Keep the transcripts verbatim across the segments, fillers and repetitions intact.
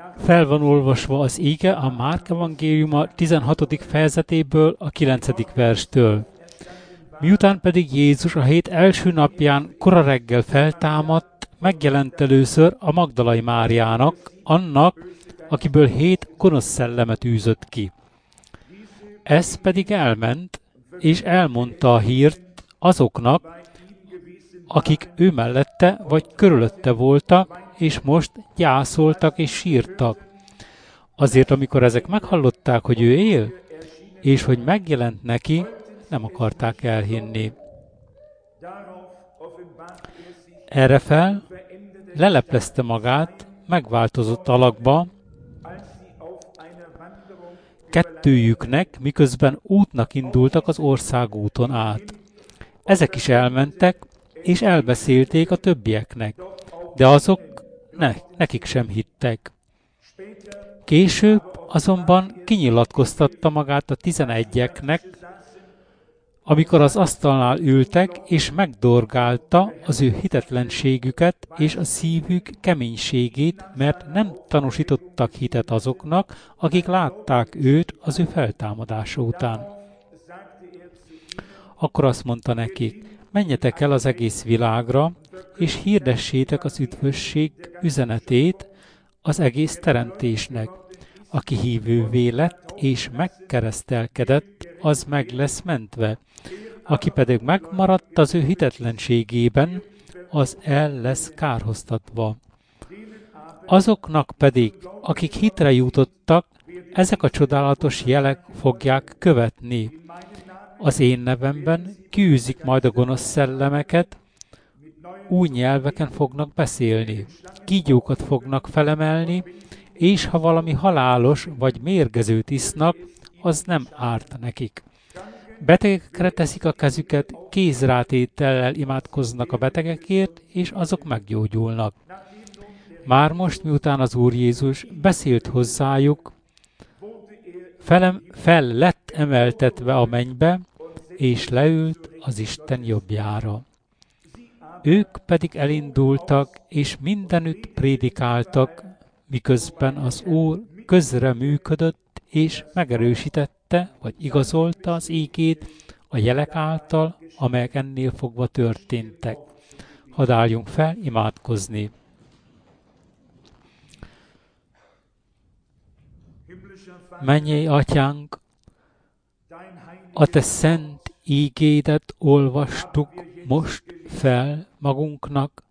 Fel van olvasva az ige a Márk evangéliuma tizenhatodik fejezetéből a kilencedik verstől. Miután pedig Jézus a hét első napján kora reggel feltámadt, megjelent először a Magdalai Máriának, annak, akiből hét gonosz szellemet űzött ki. Ez pedig elment, és elmondta a hírt azoknak, akik ő mellette vagy körülötte voltak, és most gyászoltak és sírtak. Azért, amikor ezek meghallották, hogy ő él, és hogy megjelent neki, nem akarták elhinni. Erre fel leleplezte magát, megváltozott alakba, kettőjüknek, miközben útnak indultak az országúton át. Ezek is elmentek, és elbeszélték a többieknek, de azok ne, nekik sem hittek. Később azonban kinyilatkoztatta magát a tizenegyeknek, amikor az asztalnál ültek, és megdorgálta az ő hitetlenségüket és a szívük keménységét, mert nem tanúsítottak hitet azoknak, akik látták őt az ő feltámadása után. Akkor azt mondta nekik, menjetek el az egész világra, és hirdessétek az üdvösség üzenetét az egész teremtésnek. Aki hívővé lett és megkeresztelkedett, az meg lesz mentve. Aki pedig megmaradt az ő hitetlenségében, az el lesz kárhoztatva. Azoknak pedig, akik hitre jutottak, ezek a csodálatos jelek fogják követni. Az én nevemben kiűzik majd a gonosz szellemeket, új nyelveken fognak beszélni, kígyókat fognak felemelni, és ha valami halálos vagy mérgezőt isznak, az nem árt nekik. Betegekre teszik a kezüket, kézrátétellel imádkoznak a betegekért, és azok meggyógyulnak. Már most, miután az Úr Jézus beszélt hozzájuk, felem, fel lett emeltetve a mennybe, és leült az Isten jobbjára. Ők pedig elindultak, és mindenütt prédikáltak, miközben az Úr közreműködött, és megerősítette, vagy igazolta az ígét a jelek által, amelyek ennél fogva történtek. Hadd álljunk fel imádkozni. Mennyei Atyánk, a Te szent ígédet olvastuk most fel magunknak.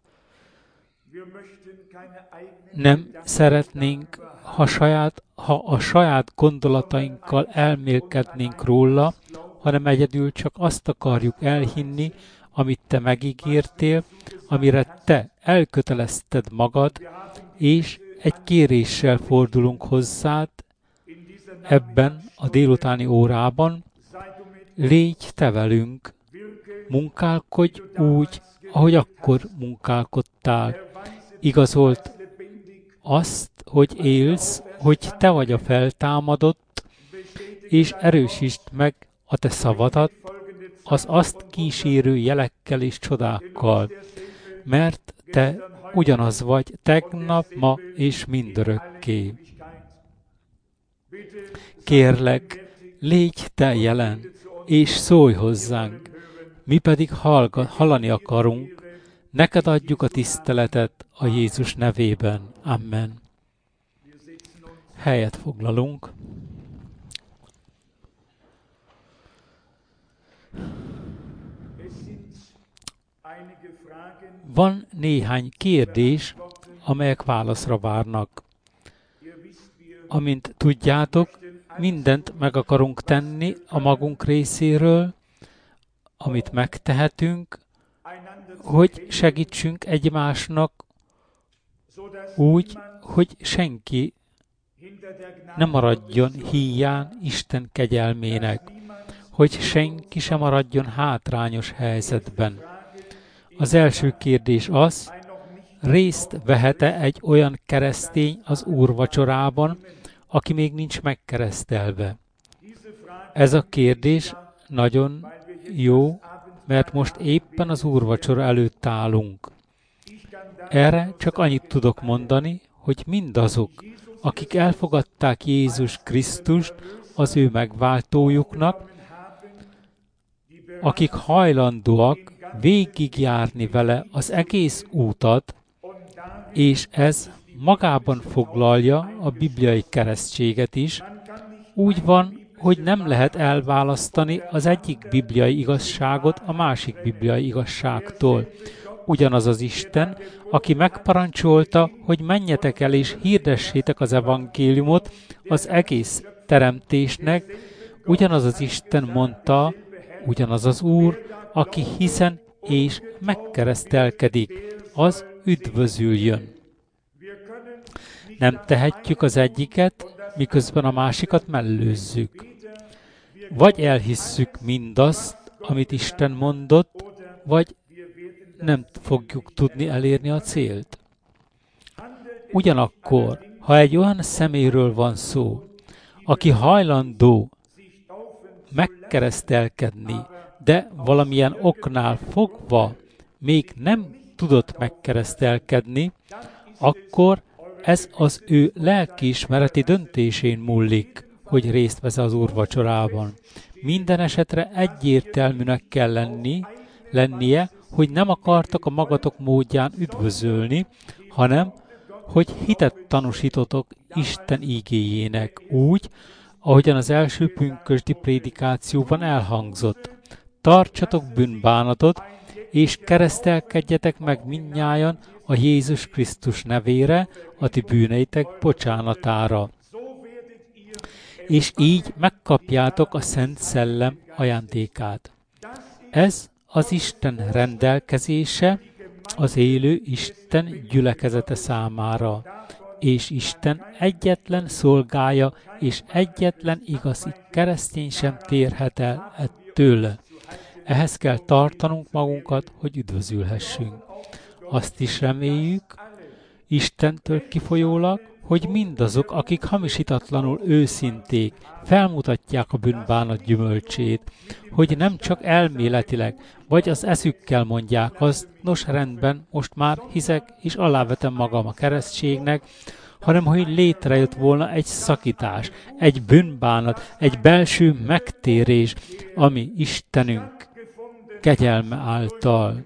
Nem szeretnénk, ha, saját, ha a saját gondolatainkkal elmélkednénk róla, hanem egyedül csak azt akarjuk elhinni, amit Te megígértél, amire Te elkötelezted magad, és egy kéréssel fordulunk hozzád ebben a délutáni órában. Légy Te velünk, munkálkodj úgy, ahogy akkor munkálkodtál. Igazolt azt, hogy élsz, hogy Te vagy a feltámadott, és erősítsd meg a Te szavadat az azt kísérő jelekkel és csodákkal, mert Te ugyanaz vagy tegnap, ma és mindörökké. Kérlek, légy Te jelen, és szólj hozzánk, mi pedig hallga, hallani akarunk, neked adjuk a tiszteletet a Jézus nevében. Amen. Helyet foglalunk. Van néhány kérdés, amelyek válaszra várnak. Amint tudjátok, mindent meg akarunk tenni a magunk részéről, amit megtehetünk, hogy segítsünk egymásnak úgy, hogy senki ne maradjon híján Isten kegyelmének, hogy senki sem maradjon hátrányos helyzetben. Az első kérdés az, részt vehet-e egy olyan keresztény az úrvacsorában, aki még nincs megkeresztelve? Ez a kérdés nagyon jó, mert most éppen az úrvacsora előtt állunk. Erre csak annyit tudok mondani, hogy mindazok, akik elfogadták Jézus Krisztust az ő megváltójuknak, akik hajlandóak végigjárni vele az egész útat, és ez magában foglalja a bibliai keresztséget is, úgy van, hogy nem lehet elválasztani az egyik bibliai igazságot a másik bibliai igazságtól. Ugyanaz az Isten, aki megparancsolta, hogy menjetek el és hirdessétek az evangéliumot az egész teremtésnek, ugyanaz az Isten mondta, ugyanaz az Úr, aki hiszen és megkeresztelkedik, az üdvözüljön. Nem tehetjük az egyiket, miközben a másikat mellőzzük. Vagy elhisszük mindazt, amit Isten mondott, vagy nem fogjuk tudni elérni a célt. Ugyanakkor, ha egy olyan személyről van szó, aki hajlandó megkeresztelkedni, de valamilyen oknál fogva még nem tudott megkeresztelkedni, akkor ez az ő lelkiismereti döntésén múlik, hogy részt vesz az úrvacsorában. Minden esetre egyértelműnek kell lenni, lennie, hogy nem akartak a magatok módján üdvözölni, hanem hogy hitet tanúsítotok Isten ígéjének úgy, ahogyan az első pünkösdi prédikációban elhangzott. Tartsatok bűnbánatot, és keresztelkedjetek meg mindnyájan a Jézus Krisztus nevére, a ti bűneitek bocsánatára. És így megkapjátok a Szent Szellem ajándékát. Ez az Isten rendelkezése az élő Isten gyülekezete számára, és Isten egyetlen szolgája és egyetlen igazi keresztény sem térhet el ettől. Ehhez kell tartanunk magunkat, hogy üdvözülhessünk. Azt is reméljük, Istentől kifolyólag, hogy mindazok, akik hamisítatlanul őszinték, felmutatják a bűnbánat gyümölcsét, hogy nem csak elméletileg, vagy az eszükkel mondják azt, nos rendben, most már hiszek és alávetem magam a keresztségnek, hanem hogy létrejött volna egy szakítás, egy bűnbánat, egy belső megtérés, ami Istenünk kegyelme által.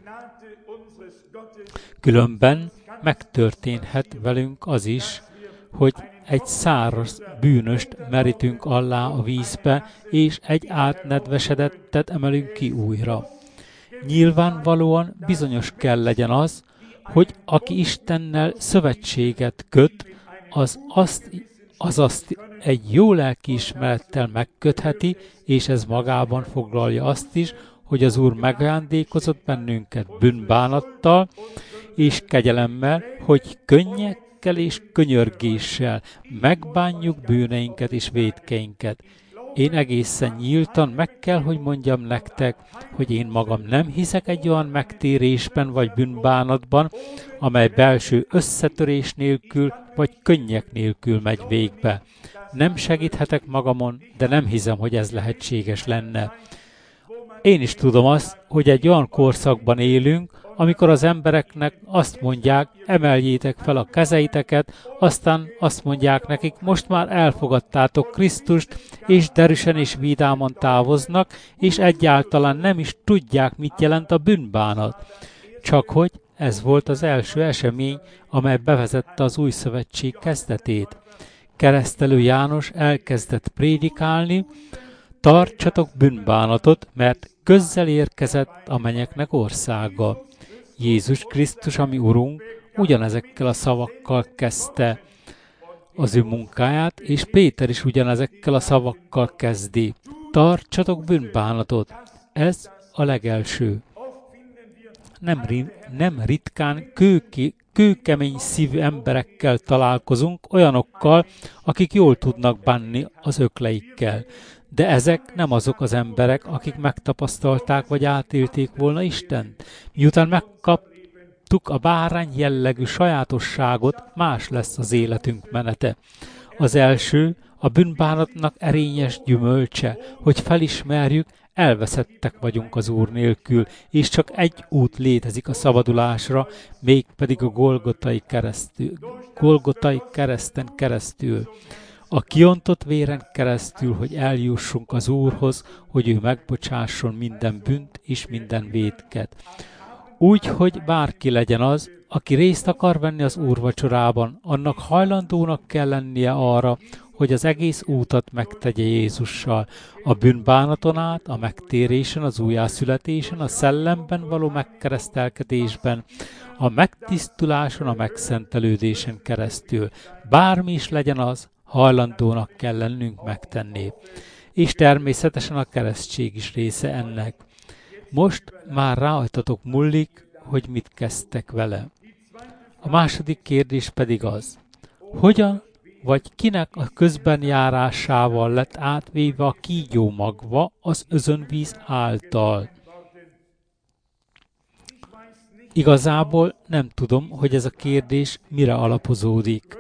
Különben megtörténhet velünk az is, hogy egy száraz bűnöst merítünk alá a vízbe, és egy átnedvesedettet emelünk ki újra. Nyilvánvalóan bizonyos kell legyen az, hogy aki Istennel szövetséget köt, az azt, az azt egy jó lelkiismerettel megkötheti, és ez magában foglalja azt is, hogy az Úr megajándékozott bennünket bűnbánattal és kegyelemmel, hogy könnyekkel és könyörgéssel megbánjuk bűneinket és vétkeinket. Én egészen nyíltan meg kell, hogy mondjam nektek, hogy én magam nem hiszek egy olyan megtérésben vagy bűnbánatban, amely belső összetörés nélkül vagy könnyek nélkül megy végbe. Nem segíthetek magamon, de nem hiszem, hogy ez lehetséges lenne. Én is tudom azt, hogy egy olyan korszakban élünk, amikor az embereknek azt mondják, emeljétek fel a kezeiteket, aztán azt mondják nekik, most már elfogadtátok Krisztust, és derűsen és vidáman távoznak, és egyáltalán nem is tudják, mit jelent a bűnbánat. Csak hogy ez volt az első esemény, amely bevezette az új szövetség kezdetét. Keresztelő János elkezdett prédikálni, tartsatok bűnbánatot, mert közel érkezett a mennyeknek országa. Jézus Krisztus, ami Urunk, ugyanezekkel a szavakkal kezdte az ő munkáját, és Péter is ugyanezekkel a szavakkal kezdi. Tartsatok bűnbánatot. Ez a legelső. Nem, nem ritkán kőki, kőkemény szívű emberekkel találkozunk, olyanokkal, akik jól tudnak bánni az ökleikkel. De ezek nem azok az emberek, akik megtapasztalták vagy átélték volna Istent. Miután megkaptuk a bárány jellegű sajátosságot, más lesz az életünk menete. Az első, a bűnbánatnak erényes gyümölcse, hogy felismerjük, elveszettek vagyunk az Úr nélkül, és csak egy út létezik a szabadulásra, mégpedig a Golgotai keresztül, Golgotai kereszten keresztül. A kiontott véren keresztül, hogy eljussunk az Úrhoz, hogy ő megbocsásson minden bűnt és minden vétket. Úgy, hogy bárki legyen az, aki részt akar venni az úrvacsorában, annak hajlandónak kell lennie arra, hogy az egész útat megtegye Jézussal, a bűnbánaton át, a megtérésen, az újjászületésen, a szellemben való megkeresztelkedésben, a megtisztuláson, a megszentelődésen keresztül. Bármi is legyen az, hajlandónak kell lennünk megtenni. És természetesen a keresztség is része ennek. Most már rajtatok múlik, hogy mit kezdtek vele. A második kérdés pedig az, hogyan vagy kinek a közbenjárásával lett átvéve a kígyó magva az özönvíz által. Igazából nem tudom, hogy ez a kérdés mire alapozódik.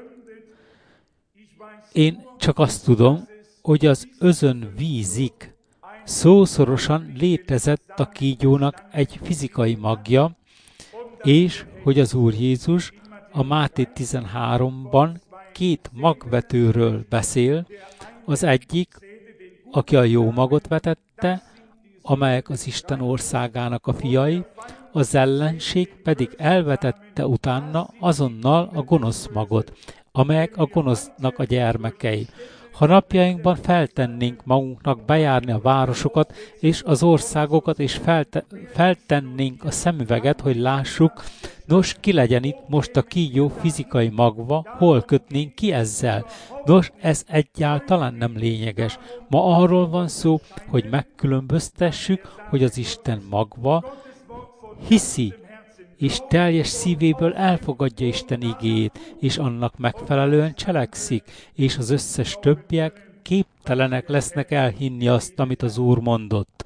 Én csak azt tudom, hogy az özönvízig szószorosan létezett a kígyónak egy fizikai magja, és hogy az Úr Jézus a Máté tizenháromban két magvetőről beszél, az egyik, aki a jó magot vetette, amelyek az Isten országának a fiai, az ellenség pedig elvetette utána azonnal a gonosz magot, amelyek a gonosznak a gyermekei. Ha napjainkban feltennénk magunknak bejárni a városokat és az országokat, és felte, feltennénk a szemüveget, hogy lássuk, nos, ki legyen itt most a kígyó fizikai magva, hol kötnénk ki ezzel? Nos, ez egyáltalán nem lényeges. Ma arról van szó, hogy megkülönböztessük, hogy az Isten magva hiszi, és teljes szívéből elfogadja Isten igéjét, és annak megfelelően cselekszik, és az összes többiek képtelenek lesznek elhinni azt, amit az Úr mondott.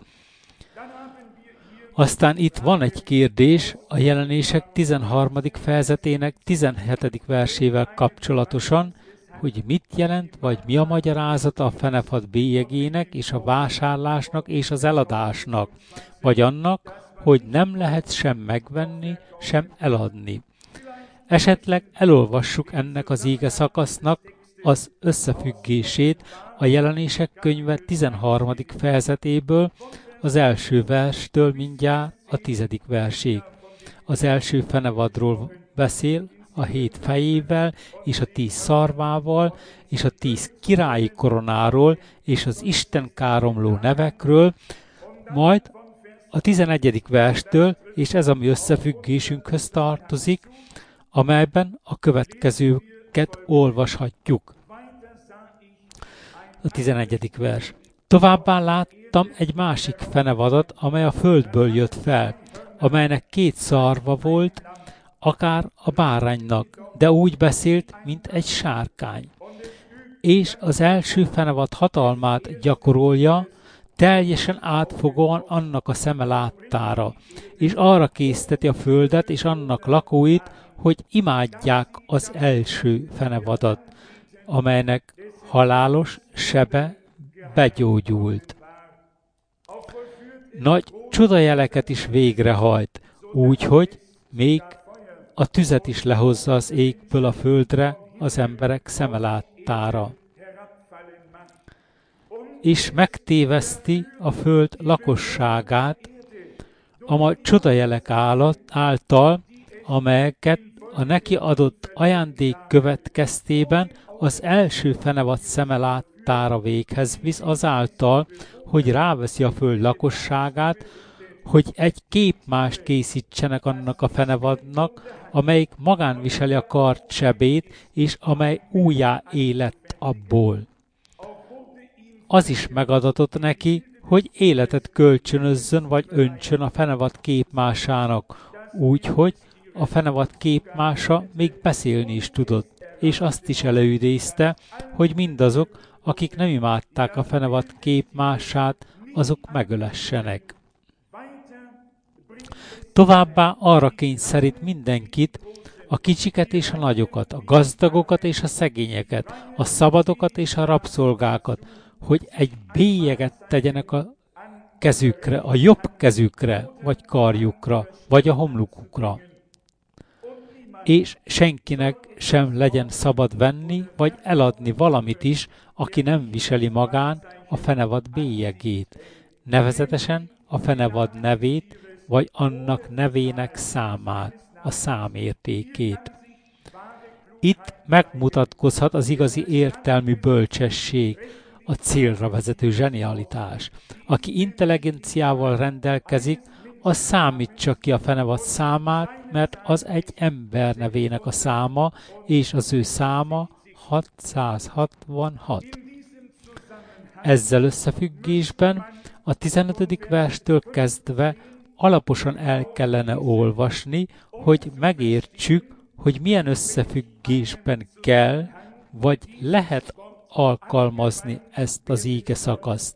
Aztán itt van egy kérdés a Jelenések tizenharmadik fejezetének tizenhetedik versével kapcsolatosan, hogy mit jelent, vagy mi a magyarázata a fenefad bélyegének, és a vásárlásnak, és az eladásnak, vagy annak, hogy nem lehet sem megvenni, sem eladni. Esetleg elolvassuk ennek az íge szakasznak az összefüggését a Jelenések könyve tizenharmadik fejezetéből, az első verstől mindjárt a tizedik versig. Az első fenevadról beszél, a hét fejével, és a tíz szarvával, és a tíz királyi koronáról, és az Isten káromló nevekről, majd a tizenegyedik verstől, és ez a mi összefüggésünkhöz tartozik, amelyben a következőket olvashatjuk. A tizenegyedik vers. Továbbá láttam egy másik fenevadat, amely a földből jött fel, amelynek két szarva volt, akár a báránynak, de úgy beszélt, mint egy sárkány. És az első fenevad hatalmát gyakorolja, teljesen átfogóan annak a szeme láttára, és arra készteti a földet és annak lakóit, hogy imádják az első fenevadat, amelynek halálos sebe begyógyult. Nagy csodajeleket is végrehajt, úgyhogy még a tüzet is lehozza az égből a földre az emberek szeme láttára. És megtéveszti a föld lakosságát a csodajelek által, amelyeket a neki adott ajándék következtében az első fenevad szeme láttára véghez visz azáltal, hogy ráveszi a föld lakosságát, hogy egy képmást készítsenek annak a fenevadnak, amelyik magán viseli a kard sebét, és amely újjá élett abból. Az is megadatott neki, hogy életet kölcsönözzön vagy öntsön a fenevad képmásának, úgyhogy a fenevad képmása még beszélni is tudott, és azt is előidézte, hogy mindazok, akik nem imádták a fenevad képmását, azok megölessenek. Továbbá arra kényszerít mindenkit, a kicsiket és a nagyokat, a gazdagokat és a szegényeket, a szabadokat és a rabszolgákat, hogy egy bélyeget tegyenek a kezükre, a jobb kezükre, vagy karjukra, vagy a homlokukra. És senkinek sem legyen szabad venni, vagy eladni valamit is, aki nem viseli magán a fenevad bélyegét, nevezetesen a fenevad nevét, vagy annak nevének számát, a számértékét. Itt megmutatkozhat az igazi értelmű bölcsesség, a célra vezető zsenialitás. Aki intelligenciával rendelkezik, az számítsa ki a fenevad számát, mert az egy ember nevének a száma, és az ő száma hatszázhatvanhat. Ezzel összefüggésben a tizenötödik verstől kezdve alaposan el kellene olvasni, hogy megértsük, hogy milyen összefüggésben kell, vagy lehet alkalmazni ezt az íge szakaszt.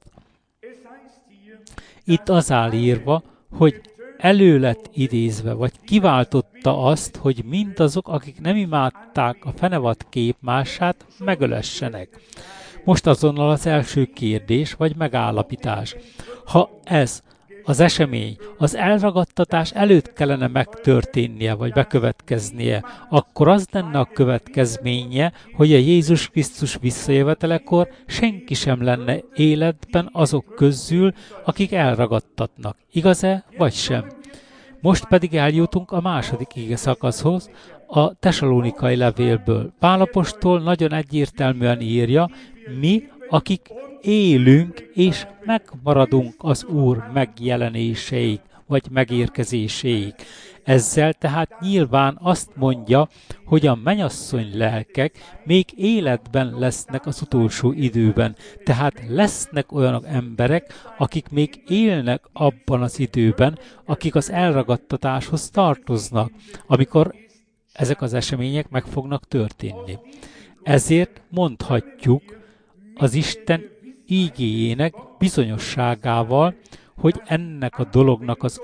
Itt az áll írva, hogy elő lett idézve, vagy kiváltotta azt, hogy mindazok, akik nem imádták a fenevad képmását, megölessenek. Most azonnal az első kérdés, vagy megállapítás. Ha ez az esemény az elragadtatás előtt kellene megtörténnie, vagy bekövetkeznie, akkor az lenne a következménye, hogy a Jézus Krisztus visszajövetelekor senki sem lenne életben azok közül, akik elragadtatnak. Igaz-e, vagy sem? Most pedig eljutunk a második ige szakaszhoz, a Tesalónikai levélből. Pál apostol nagyon egyértelműen írja, mi, akik élünk és megmaradunk az Úr megjelenéseig, vagy megérkezéséig. Ezzel tehát nyilván azt mondja, hogy a mennyasszony lelkek még életben lesznek az utolsó időben. Tehát lesznek olyan emberek, akik még élnek abban az időben, akik az elragadtatáshoz tartoznak, amikor ezek az események meg fognak történni. Ezért mondhatjuk az Isten ígéjének bizonyosságával, hogy ennek a dolognak az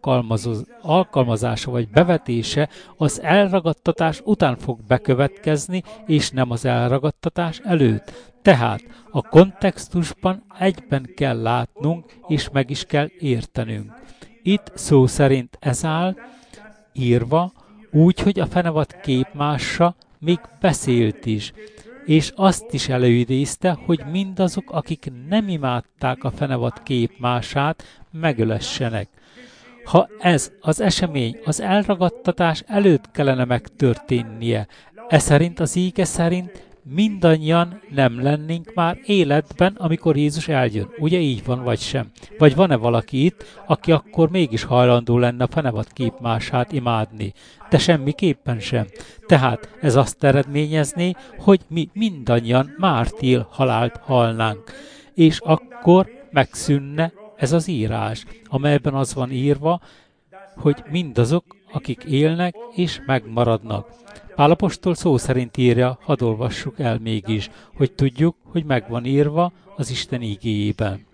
alkalmazása vagy bevetése az elragadtatás után fog bekövetkezni, és nem az elragadtatás előtt. Tehát a kontextusban egyben kell látnunk, és meg is kell értenünk. Itt szó szerint ez áll írva, úgy, hogy a fenevad képmása még beszélt is, és azt is előidézte, hogy mindazok, akik nem imádták a fenevad képmását, megölessenek. Ha ez az esemény az elragadtatás előtt kellene megtörténnie, e szerint az íge szerint mindannyian nem lennénk már életben, amikor Jézus eljön. Ugye így van, vagy sem? Vagy van-e valaki itt, aki akkor mégis hajlandó lenne a fenevad képmását imádni? De semmiképpen sem. Tehát ez azt eredményezné, hogy mi mindannyian mártír halált halnánk. És akkor megszűnne ez az írás, amelyben az van írva, hogy mindazok, akik élnek és megmaradnak. Pál apostol szó szerint írja, hadd olvassuk el mégis, hogy tudjuk, hogy meg van írva az Isten ígéjében.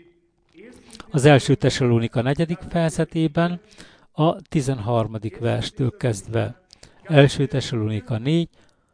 Az első Tesalónika negyedik fejezetében a tizenharmadik verstől kezdve. első Tesalónika négy,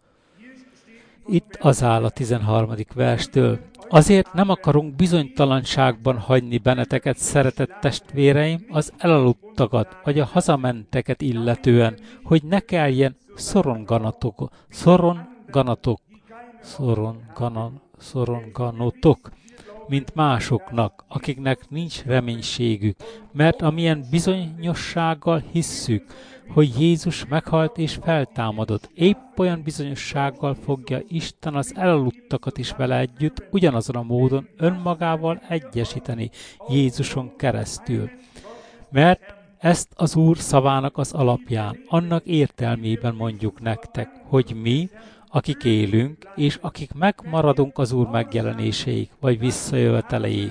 itt az áll a tizenharmadik verstől. Azért nem akarunk bizonytalanságban hagyni benneteket, szeretett testvéreim, az elaludtakat, vagy a hazamenteket illetően, hogy ne kelljen szoronganatok, szoronganatok, szorongana, szoronganotok, mint másoknak, akiknek nincs reménységük, mert amilyen bizonyossággal hisszük, hogy Jézus meghalt és feltámadott, épp olyan bizonyossággal fogja Isten az elaludtakat is vele együtt ugyanazon a módon önmagával egyesíteni Jézuson keresztül. Mert ezt az Úr szavának az alapján, annak értelmében mondjuk nektek, hogy mi, akik élünk, és akik megmaradunk az Úr megjelenéséig, vagy visszajöveteleig.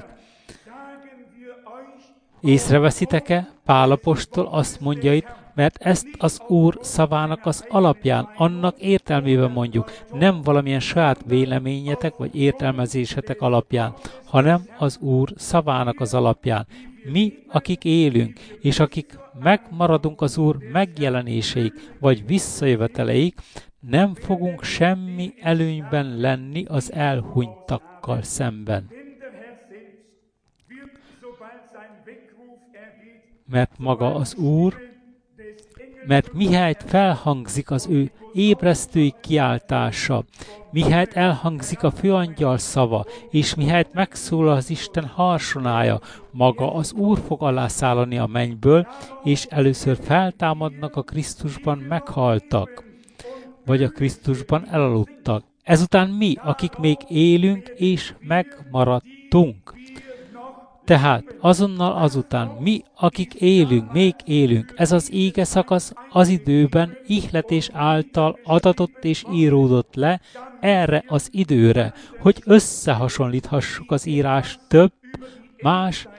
Észreveszitek-e? Pál apostol azt mondja itt, mert ezt az Úr szavának az alapján, annak értelmében mondjuk, nem valamilyen saját véleményetek vagy értelmezésetek alapján, hanem az Úr szavának az alapján. Mi, akik élünk, és akik megmaradunk az Úr megjelenéseig, vagy visszajöveteleig, nem fogunk semmi előnyben lenni az elhunytakkal szemben. mert maga az Úr, mert mihelyt felhangzik az ő ébresztői kiáltása, mihelyt elhangzik a főangyal szava, és mihelyt megszólal az Isten harsonája, maga az Úr fog alászállani a mennyből, és először feltámadnak a Krisztusban meghaltak, vagy a Krisztusban elaludtak. Ezután mi, akik még élünk és megmaradtunk. Tehát azonnal azután mi, akik élünk, még élünk, ez az ége szakasz az időben ihletés által adatott és íródott le erre az időre, hogy összehasonlíthassuk az írás több más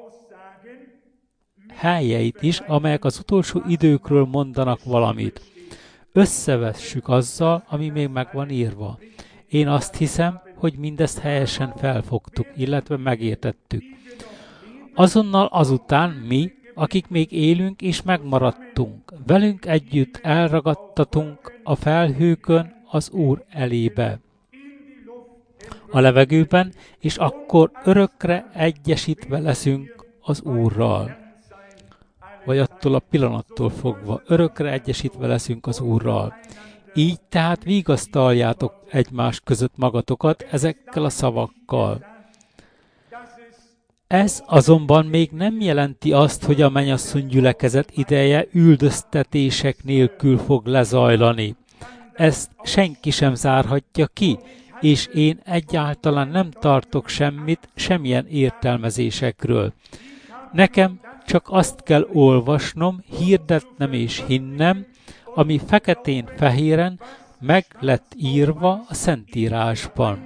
helyeit is, amelyek az utolsó időkről mondanak valamit. Összevessük azzal, ami még meg van írva. Én azt hiszem, hogy mindezt helyesen felfogtuk, illetve megértettük. Azonnal azután mi, akik még élünk és megmaradtunk, velünk együtt elragadtatunk a felhőkön az Úr elébe, a levegőben, és akkor örökre egyesítve leszünk az Úrral. Vagy attól a pillanattól fogva örökre egyesítve leszünk az Úrral. Így tehát vigasztaljátok egymás között magatokat ezekkel a szavakkal. Ez azonban még nem jelenti azt, hogy a mennyasszony gyülekezet ideje üldöztetések nélkül fog lezajlani. Ezt senki sem zárhatja ki, és én egyáltalán nem tartok semmit, semmilyen értelmezésekről. Nekem csak azt kell olvasnom, hirdetnem és hinnem, ami feketén-fehéren meg lett írva a Szentírásban.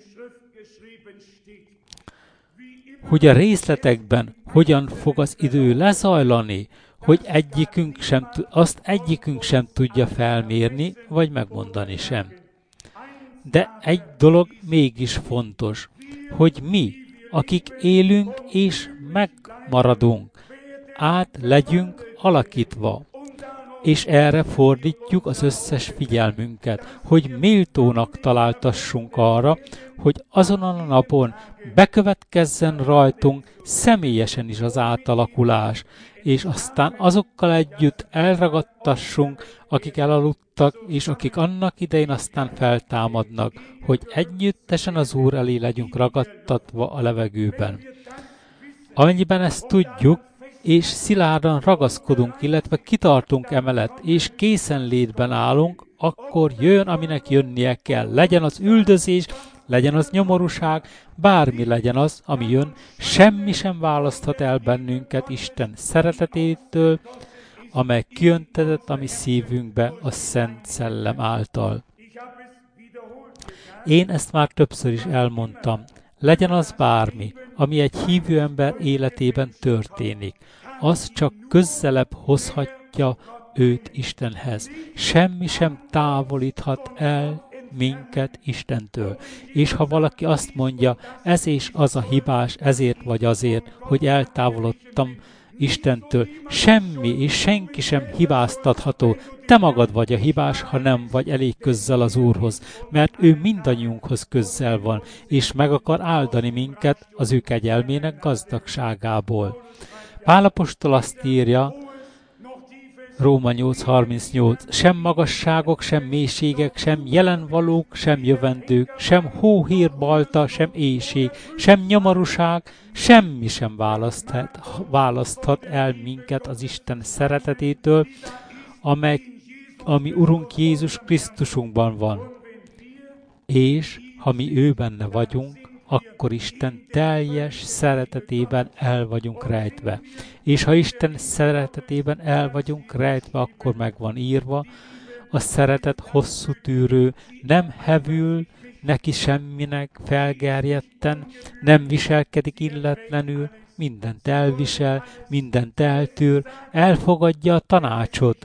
Hogy a részletekben hogyan fog az idő lezajlani, hogy egyikünk sem, azt egyikünk sem tudja felmérni, vagy megmondani sem. De egy dolog mégis fontos, hogy mi, akik élünk és megmaradunk, át legyünk alakítva, és erre fordítjuk az összes figyelmünket, hogy méltónak találtassunk arra, hogy azon a napon bekövetkezzen rajtunk személyesen is az átalakulás, és aztán azokkal együtt elragadtassunk, akik elaludtak, és akik annak idején aztán feltámadnak, hogy együttesen az Úr elé legyünk ragadtatva a levegőben. Amennyiben ezt tudjuk, és szilárdan ragaszkodunk, illetve kitartunk emellett, és készenlétben állunk, akkor jön, aminek jönnie kell. Legyen az üldözés, legyen az nyomorúság, bármi legyen az, ami jön, semmi sem választhat el bennünket Isten szeretetétől, amely kijöntetett a mi szívünkbe a Szent Szellem által. Én ezt már többször is elmondtam. Legyen az bármi, ami egy hívő ember életében történik, az csak közelebb hozhatja őt Istenhez. Semmi sem távolíthat el minket Istentől. És ha valaki azt mondja, ez és az a hibás, ezért vagy azért, hogy eltávolodtam Istentől, semmi és senki sem hibáztatható. Te magad vagy a hibás, ha nem vagy elég közel az Úrhoz, mert ő mindannyiunkhoz közel van, és meg akar áldani minket az ő kegyelmének gazdagságából. Pál apostol azt írja, Róma nyolc harmincnyolc, sem magasságok, sem mélységek, sem jelenvalók, sem jövendők, sem hóhér balta, sem éjség, sem nyomorúság, semmi sem választhat, választhat el minket az Isten szeretetétől, amely, ami Urunk Jézus Krisztusunkban van. És ha mi ő benne vagyunk, akkor Isten teljes szeretetében el vagyunk rejtve. És ha Isten szeretetében el vagyunk rejtve, akkor meg van írva, a szeretet hosszú tűrő, nem hevül neki semminek felgerjedten, nem viselkedik illetlenül, mindent elvisel, mindent eltűr, elfogadja a tanácsot,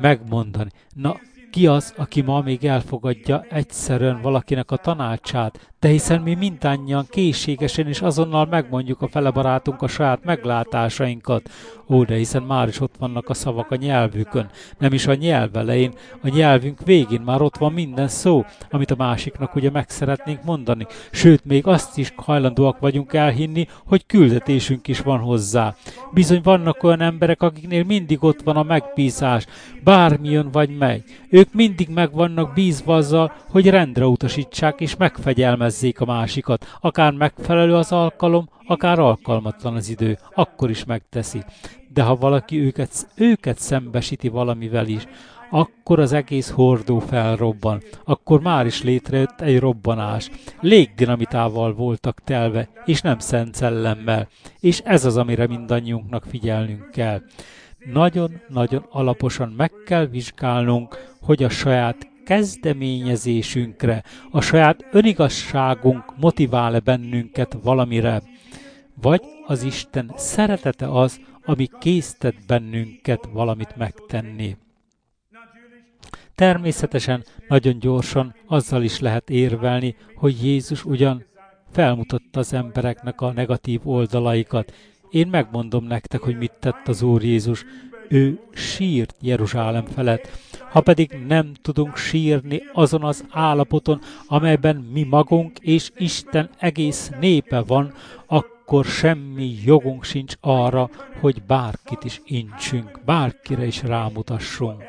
megmondani. Na, ki az, aki ma még elfogadja egyszerűen valakinek a tanácsát? De hiszen mi mindannyian készségesen és azonnal megmondjuk a fele barátunk a saját meglátásainkat. Ó, de hiszen már is ott vannak a szavak a nyelvükön. Nem is a nyelv elején, a nyelvünk végén már ott van minden szó, amit a másiknak ugye meg szeretnénk mondani. Sőt, még azt is hajlandóak vagyunk elhinni, hogy küldetésünk is van hozzá. Bizony vannak olyan emberek, akiknél mindig ott van a megbízás, bármi jön vagy megy. Ők mindig meg vannak bízva azzal, hogy rendre utasítsák és megfegyelmezzék a másikat. Akár megfelelő az alkalom, akár alkalmatlan az idő, akkor is megteszi. De ha valaki őket, őket szembesíti valamivel is, akkor az egész hordó felrobban. Akkor már is létrejött egy robbanás. Légdinamitával voltak telve, és nem szent szellemmel. És ez az, amire mindannyiunknak figyelnünk kell. Nagyon-nagyon alaposan meg kell vizsgálnunk, hogy a saját kezdeményezésünkre, a saját önigazságunk motivál-e bennünket valamire, vagy az Isten szeretete az, ami késztet bennünket valamit megtenni. Természetesen nagyon gyorsan azzal is lehet érvelni, hogy Jézus ugyan felmutatta az embereknek a negatív oldalaikat. Én megmondom nektek, hogy mit tett az Úr Jézus. Ő sírt Jeruzsálem felett. Ha pedig nem tudunk sírni azon az állapoton, amelyben mi magunk és Isten egész népe van, akkor semmi jogunk sincs arra, hogy bárkit is intsünk, bárkire is rámutassunk.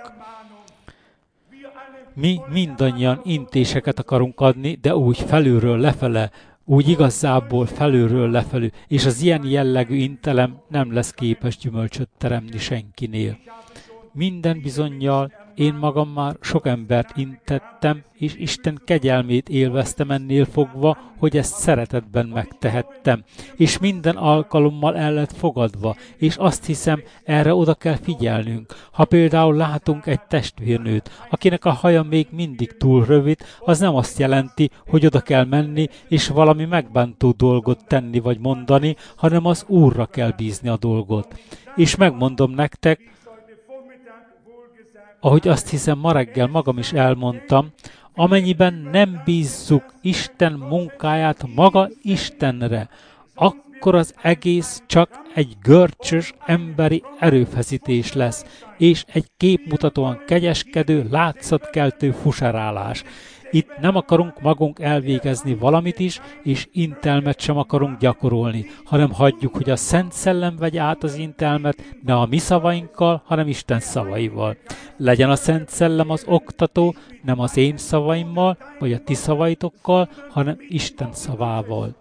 Mi mindannyian intéseket akarunk adni, de úgy felülről lefele, úgy igazából felülről lefelül, és az ilyen jellegű intelem nem lesz képes gyümölcsöt teremni senkinél. Minden bizonnyal én magam már sok embert intettem, és Isten kegyelmét élveztem ennél fogva, hogy ezt szeretetben megtehettem. És minden alkalommal el lett fogadva, és azt hiszem, erre oda kell figyelnünk. Ha például látunk egy testvérnőt, akinek a haja még mindig túl rövid, az nem azt jelenti, hogy oda kell menni, és valami megbántó dolgot tenni vagy mondani, hanem az Úrra kell bízni a dolgot. És megmondom nektek, ahogy azt hiszem ma reggel magam is elmondtam, amennyiben nem bízzuk Isten munkáját maga Istenre, akkor az egész csak egy görcsös emberi erőfeszítés lesz, és egy képmutatóan kegyeskedő, látszatkeltő fuserálás. Itt nem akarunk magunk elvégezni valamit is, és intelmet sem akarunk gyakorolni, hanem hagyjuk, hogy a Szent Szellem vegye át az intelmet, ne a mi szavainkkal, hanem Isten szavaival. Legyen a Szent Szellem az oktató, nem az én szavaimmal, vagy a ti szavaitokkal, hanem Isten szavával.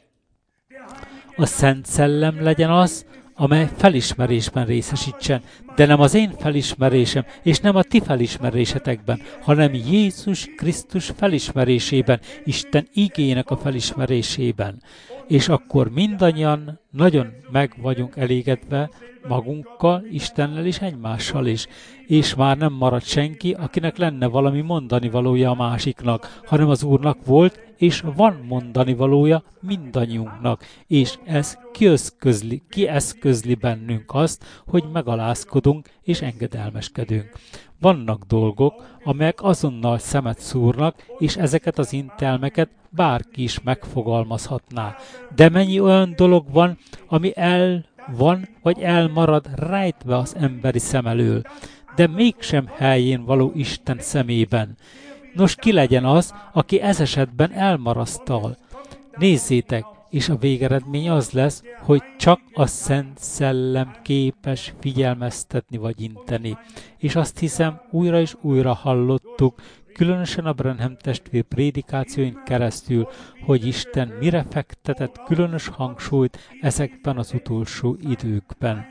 A Szent Szellem legyen az, amely felismerésben részesítsen, de nem az én felismerésem, és nem a ti felismerésetekben, hanem Jézus Krisztus felismerésében, Isten igének a felismerésében. És akkor mindannyian nagyon meg vagyunk elégedve magunkkal, Istennel és egymással is. És már nem marad senki, akinek lenne valami mondani valója a másiknak, hanem az Úrnak volt, és van mondani valója mindannyiunknak, és ez kieszközli, kieszközli bennünk azt, hogy megalázkodunk és engedelmeskedünk. Vannak dolgok, amelyek azonnal szemet szúrnak, és ezeket az intelmeket bárki is megfogalmazhatná. De mennyi olyan dolog van, ami el van, vagy elmarad rejtve az emberi szem elől, de mégsem helyén való Isten szemében. Nos, ki legyen az, aki ez esetben elmarasztal? Nézzétek, és a végeredmény az lesz, hogy csak a Szent Szellem képes figyelmeztetni vagy inteni. És azt hiszem, újra és újra hallottuk, különösen a Branham testvér prédikációin keresztül, hogy Isten mire fektetett különös hangsúlyt ezekben az utolsó időkben.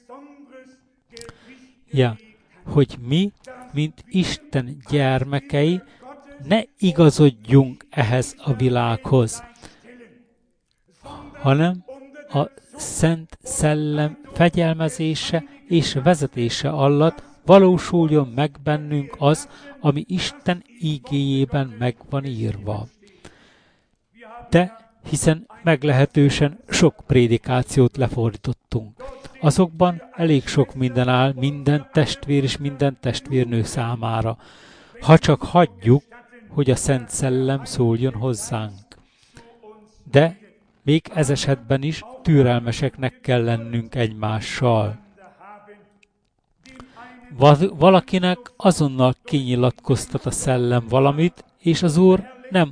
Ja, hogy mi, mint Isten gyermekei, ne igazodjunk ehhez a világhoz, hanem a Szent Szellem fegyelmezése és vezetése alatt valósuljon meg bennünk az, ami Isten ígéjében meg van írva. De hiszen meglehetősen sok prédikációt lefordítottunk. Azokban elég sok minden áll minden testvér és minden testvérnő számára, ha csak hagyjuk, hogy a Szent Szellem szóljon hozzánk. de még ez esetben is türelmeseknek kell lennünk egymással. Valakinek azonnal kinyilatkoztat a szellem valamit, és az Úr nem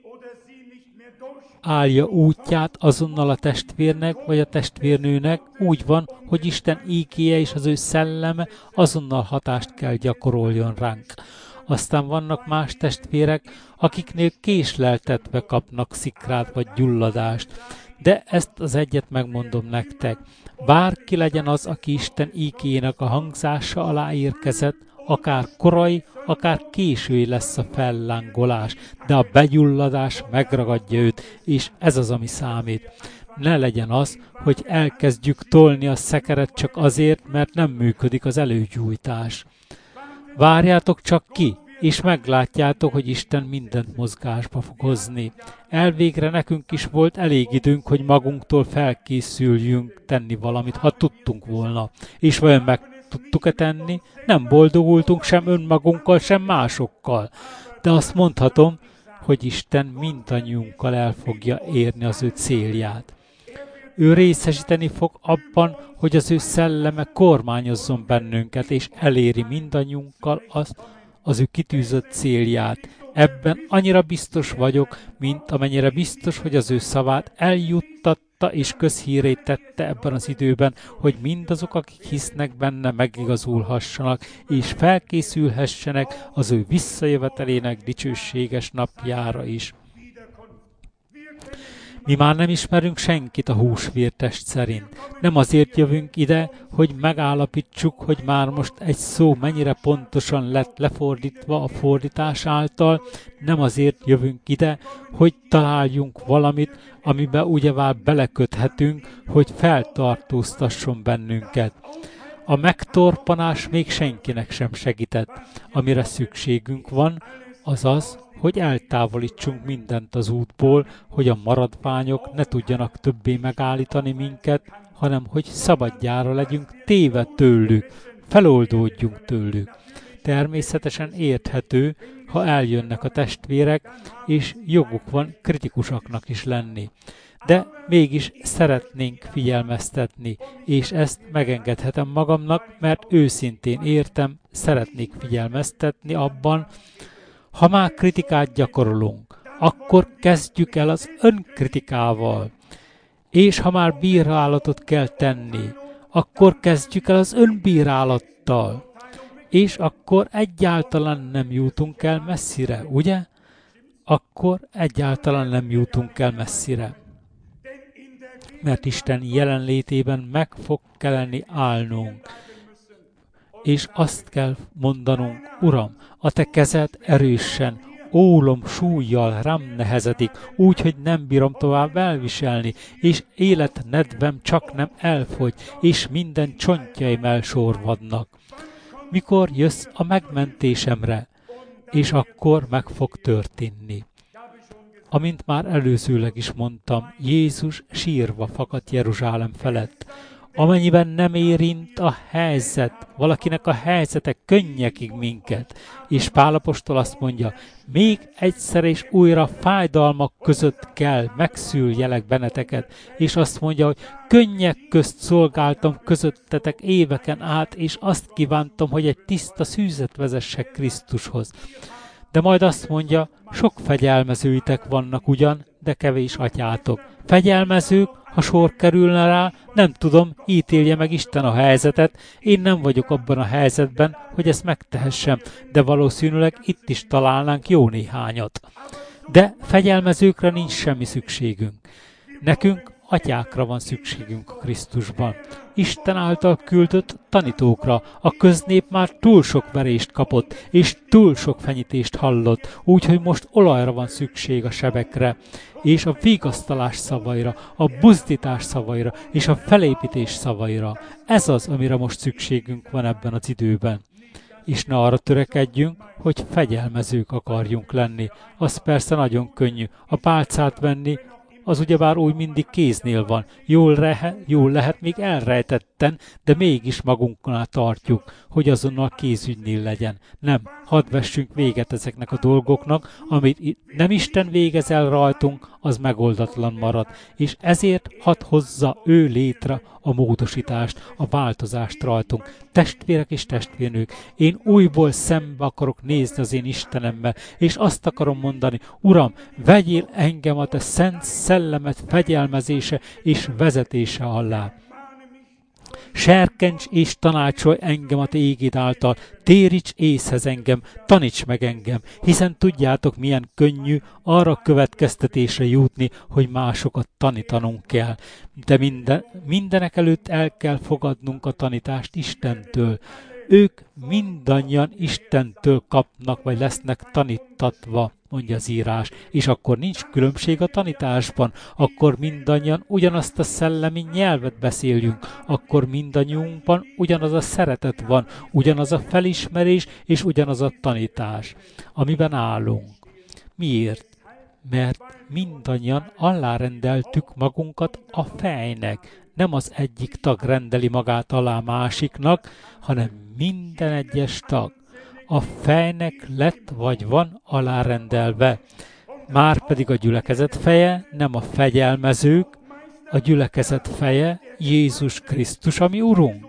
állja útját azonnal a testvérnek vagy a testvérnőnek. Úgy van, hogy Isten ígéje és az ő szelleme azonnal hatást kell gyakoroljon ránk. Aztán vannak más testvérek, akiknél késleltetve kapnak szikrát vagy gyulladást. De ezt az egyet megmondom nektek. Bárki legyen az, aki Isten ígéjének a hangzása alá érkezett, akár korai, akár késői lesz a fellángolás, de a begyulladás megragadja őt, és ez az, ami számít. Ne legyen az, hogy elkezdjük tolni a szekeret csak azért, mert nem működik az előgyújtás. Várjátok csak ki, és meglátjátok, hogy Isten mindent mozgásba fog hozni. Elvégre nekünk is volt elég időnk, hogy magunktól felkészüljünk tenni valamit, ha tudtunk volna. És vajon meg tudtuk-e tenni? Nem boldogultunk sem önmagunkkal, sem másokkal. De azt mondhatom, hogy Isten mindannyiunkkal el fogja érni az ő célját. Ő részesíteni fog abban, hogy az ő szelleme kormányozzon bennünket, és eléri mindannyiunkkal azt, az ő kitűzött célját. Ebben annyira biztos vagyok, mint amennyire biztos, hogy az ő szavát eljuttatta és közhírét tette ebben az időben, hogy mindazok, akik hisznek benne, megigazulhassanak, és felkészülhessenek az ő visszajövetelének dicsőséges napjára is. Mi már nem ismerünk senkit a húsvértest szerint. Nem azért jövünk ide, hogy megállapítsuk, hogy már most egy szó mennyire pontosan lett lefordítva a fordítás által, nem azért jövünk ide, hogy találjunk valamit, amiben ugyebár beleköthetünk, hogy feltartóztasson bennünket. A megtorpanás még senkinek sem segített. Amire szükségünk van, az az, hogy eltávolítsunk mindent az útból, hogy a maradványok ne tudjanak többé megállítani minket, hanem hogy szabadjára legyünk téve tőlük, feloldódjunk tőlük. Természetesen érthető, ha eljönnek a testvérek, és joguk van kritikusaknak is lenni. De mégis szeretnénk figyelmeztetni, és ezt megengedhetem magamnak, mert őszintén értem, szeretnék figyelmeztetni abban, ha már kritikát gyakorolunk, akkor kezdjük el az önkritikával. És ha már bírálatot kell tenni, akkor kezdjük el az önbírálattal. És akkor egyáltalán nem jutunk el messzire, ugye? Akkor egyáltalán nem jutunk el messzire. Mert Isten jelenlétében meg fog kelleni állnunk. És azt kell mondanunk, Uram, a te kezed erősen, ólom súlyjal rám nehezedik, úgy, hogy nem bírom tovább elviselni, és életnedvem csak nem elfogy, és minden csontjaim elsorvadnak. Mikor jössz a megmentésemre, és akkor meg fog történni. Amint már előzőleg is mondtam, Jézus sírva fakadt Jeruzsálem felett. Amennyiben nem érint a helyzet, valakinek a helyzete könnyekig minket, és Pál apostol azt mondja, még egyszer és újra fájdalmak között kell megszüljelek benneteket, és azt mondja, hogy könnyek közt szolgáltam közöttetek éveken át, és azt kívántam, hogy egy tiszta szűzet vezessek Krisztushoz. De majd azt mondja, sok fegyelmezőitek vannak ugyan, de kevés atyátok. Fegyelmezők, ha sor kerülne rá, nem tudom, ítélje meg Isten a helyzetet. Én nem vagyok abban a helyzetben, hogy ezt megtehessem, de valószínűleg itt is találnánk jó néhányat. De fegyelmezőkre nincs semmi szükségünk. Nekünk atyákra van szükségünk a Krisztusban. Isten által küldött tanítókra. A köznép már túl sok verést kapott, és túl sok fenyítést hallott, úgyhogy most olajra van szükség a sebekre, és a vigasztalás szavaira, a buzdítás szavaira, és a felépítés szavaira. Ez az, amire most szükségünk van ebben az időben. És ne arra törekedjünk, hogy fegyelmezők akarjunk lenni. Az persze nagyon könnyű. A pálcát venni, az ugyebár úgy mindig kéznél van. Jól, rehe, jól lehet még elrejtetten, de mégis magunknál tartjuk, hogy azonnal kézügynél legyen. Nem, hadd vessünk véget ezeknek a dolgoknak, amit nem Isten végez el rajtunk, az megoldatlan marad, és ezért hadd hozza ő létre a módosítást, a változást rajtunk. Testvérek és testvérnők, én újból szembe akarok nézni az én Istenemmel, és azt akarom mondani, Uram, vegyél engem a te szent szellemet fegyelmezése és vezetése alá. Serkencs és tanácsolj engem a te égid által, téríts észhez engem, taníts meg engem, hiszen tudjátok, milyen könnyű arra következtetésre jutni, hogy másokat tanítanunk kell. De minden, mindenek előtt el kell fogadnunk a tanítást Istentől. Ők mindannyian Istentől kapnak, vagy lesznek tanítatva, mondja az írás, és akkor nincs különbség a tanításban, akkor mindannyian ugyanazt a szellemi nyelvet beszéljünk, akkor mindannyiunkban ugyanaz a szeretet van, ugyanaz a felismerés, és ugyanaz a tanítás, amiben állunk. Miért? Mert mindannyian alárendeltük magunkat a fejnek. Nem az egyik tag rendeli magát alá másiknak, hanem minden egyes tag. A fejnek lett vagy van alárendelve. Márpedig a gyülekezet feje nem a fegyelmezők, a gyülekezet feje Jézus Krisztus, ami Urunk.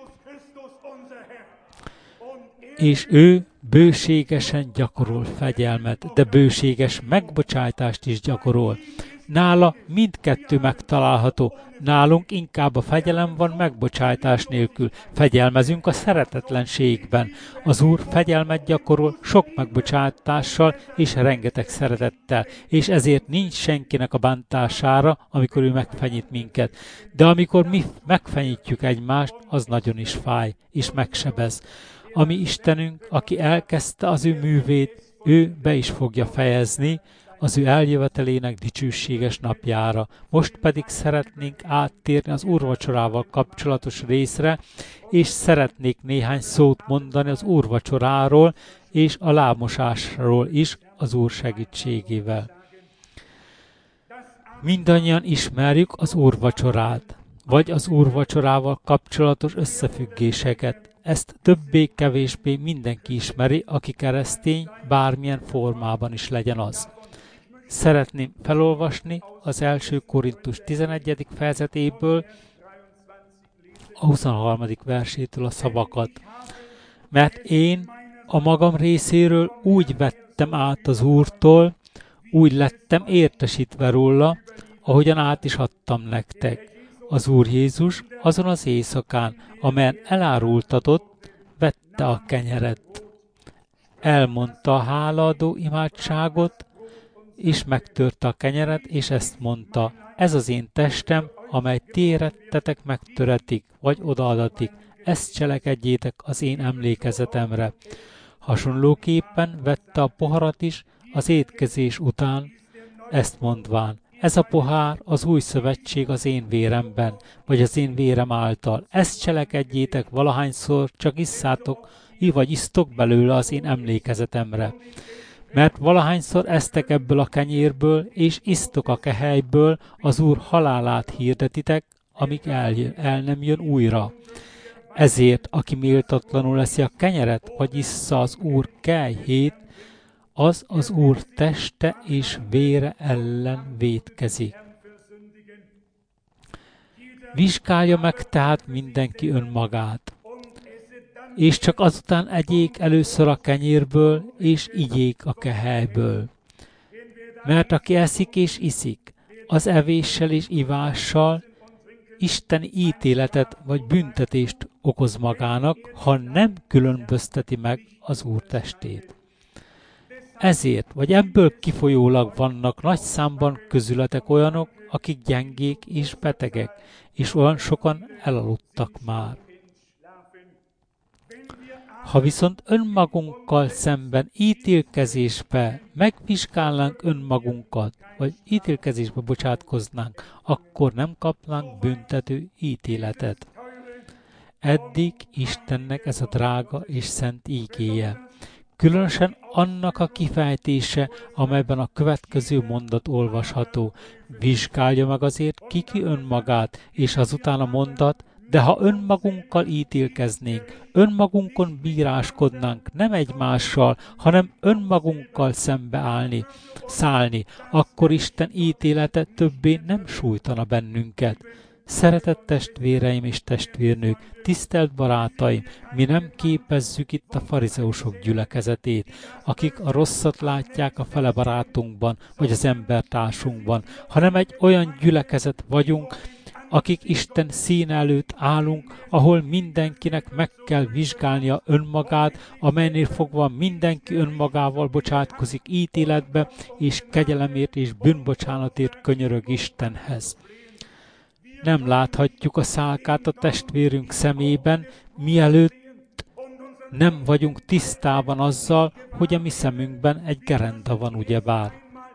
És ő bőségesen gyakorol fegyelmet, de bőséges megbocsájtást is gyakorol. Nála mindkettő megtalálható, nálunk inkább a fegyelem van megbocsájtás nélkül. Fegyelmezünk a szeretetlenségben. Az Úr fegyelmet gyakorol sok megbocsátással és rengeteg szeretettel, és ezért nincs senkinek a bántására, amikor ő megfenyít minket. De amikor mi megfenyítjük egymást, az nagyon is fáj, és megsebez. Ami Istenünk, aki elkezdte az ő művét, ő be is fogja fejezni az ő eljövetelének dicsőséges napjára. Most pedig szeretnénk áttérni az úrvacsorával kapcsolatos részre, és szeretnék néhány szót mondani az úrvacsoráról és a lábmosásról is az Úr segítségével. Mindannyian ismerjük az úrvacsorát, vagy az úrvacsorával kapcsolatos összefüggéseket. Ezt többé-kevésbé mindenki ismeri, aki keresztény, bármilyen formában is legyen az. Szeretném felolvasni az első Korintus tizenegyedik fejezetéből, a huszonharmadik versétől a szavakat. Mert én a magam részéről úgy vettem át az Úrtól, úgy lettem értesítve róla, ahogyan át is adtam nektek. Az Úr Jézus azon az éjszakán, amelyen elárultatott, vette a kenyeret. Elmondta a hálaadó imádságot, és megtörte a kenyeret, és ezt mondta, ez az én testem, amely ti érettetek megtöretik, vagy odaadatik, ezt cselekedjétek az én emlékezetemre. Hasonlóképpen vette a poharat is az étkezés után, ezt mondván, ez a pohár az új szövetség az én véremben, vagy az én vérem által. Ezt cselekedjétek valahányszor, csak isszátok, vagy isztok belőle az én emlékezetemre. Mert valahányszor esztek ebből a kenyérből, és isztok a kehelyből, az Úr halálát hirdetitek, amíg el, el nem jön újra. Ezért, aki méltatlanul eszi a kenyeret, vagy issza az Úr kelyhét, az az Úr teste és vére ellen vétkezik. Vizsgálja meg tehát mindenki önmagát, és csak azután egyék először a kenyérből, és igyék a kehelyből. Mert aki eszik és iszik, az evéssel és ivással isteni ítéletet vagy büntetést okoz magának, ha nem különbözteti meg az Úr testét. Ezért, vagy ebből kifolyólag vannak nagy számban közületek olyanok, akik gyengék és betegek, és olyan sokan elaludtak már. Ha viszont önmagunkkal szemben ítélkezésbe megvizsgálnánk önmagunkat, vagy ítélkezésbe bocsátkoznánk, akkor nem kapnánk büntető ítéletet. Eddig Istennek ez a drága és szent ígéje. Különösen annak a kifejtése, amelyben a következő mondat olvasható. Vizsgálja meg azért kiki önmagát, és azután a mondat, De ha önmagunkkal ítélkeznénk, önmagunkon bíráskodnánk, nem egymással, hanem önmagunkkal szembeállni, szállni, akkor Isten ítélete többé nem sújtana bennünket. Szeretett testvéreim és testvérnők, tisztelt barátaim, mi nem képezzük itt a farizeusok gyülekezetét, akik a rosszat látják a fele barátunkban, vagy az embertársunkban, hanem egy olyan gyülekezet vagyunk, akik Isten színe előtt állunk, ahol mindenkinek meg kell vizsgálnia önmagát, amelynél fogva mindenki önmagával bocsátkozik ítéletbe, és kegyelemért és bűnbocsánatért könyörög Istenhez. Nem láthatjuk a szálkát a testvérünk szemében, mielőtt nem vagyunk tisztában azzal, hogy a mi szemünkben egy gerenda van, ugyebár.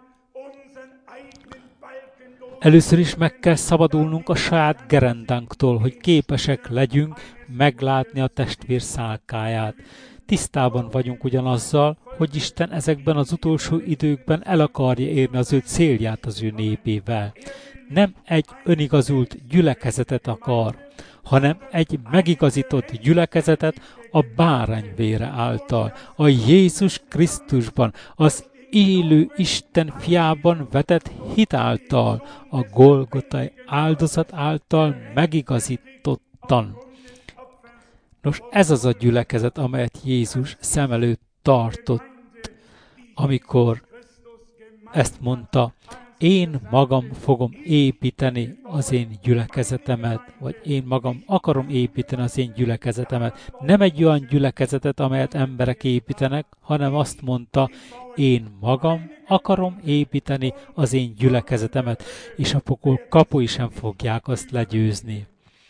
Először is meg kell szabadulnunk a saját gerendánktól, hogy képesek legyünk meglátni a testvér szálkáját. Tisztában vagyunk ugyanazzal, hogy Isten ezekben az utolsó időkben el akarja érni az ő célját az ő népével. Nem egy önigazult gyülekezetet akar, hanem egy megigazított gyülekezetet a bárányvére által, a Jézus Krisztusban, az élő Isten fiában vetett hit által, a Golgotai áldozat által megigazítottan. Nos, ez az a gyülekezet, amelyet Jézus szem előtt tartott, amikor ezt mondta, én magam fogom építeni az én gyülekezetemet, vagy én magam akarom építeni az én gyülekezetemet. Nem egy olyan gyülekezetet, amelyet emberek építenek, hanem azt mondta, én magam akarom építeni az én gyülekezetemet, és a pokol kapui sem fogják azt legyőzni.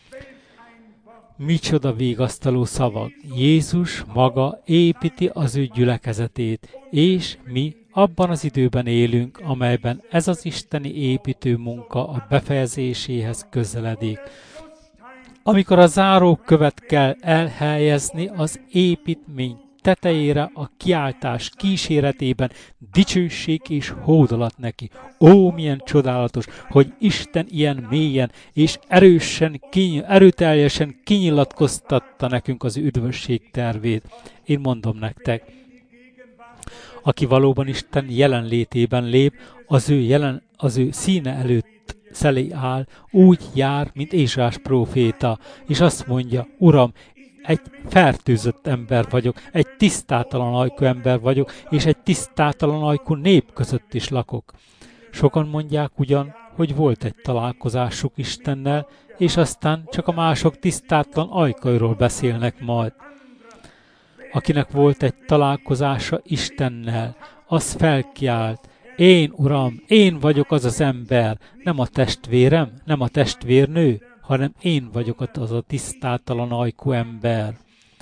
Micsoda vigasztaló szavak! Jézus maga építi az ő gyülekezetét, és mi abban az időben élünk, amelyben ez az isteni építő munka a befejezéséhez közeledik. Amikor a zárókövet kell elhelyezni az építmény tetejére a kiáltás kíséretében, dicsőség és hódolat neki. Ó, milyen csodálatos, hogy Isten ilyen mélyen és erősen, kiny- erőteljesen kinyilatkoztatta nekünk az üdvösség tervét. Én mondom nektek, aki valóban Isten jelenlétében lép, az ő, jelen, az ő színe előtt szelé áll, úgy jár, mint Ézsás próféta, és azt mondja, Uram, egy fertőzött ember vagyok, egy tisztátalan ajkú ember vagyok, és egy tisztátalan ajkú nép között is lakok. Sokan mondják ugyan, hogy volt egy találkozásuk Istennel, és aztán csak a mások tisztátlan ajkairól beszélnek majd. Akinek volt egy találkozása Istennel, az felkiált, én, Uram, én vagyok az az ember, nem a testvérem, nem a testvérnő, hanem én vagyok az a tisztátalan ajkú ember.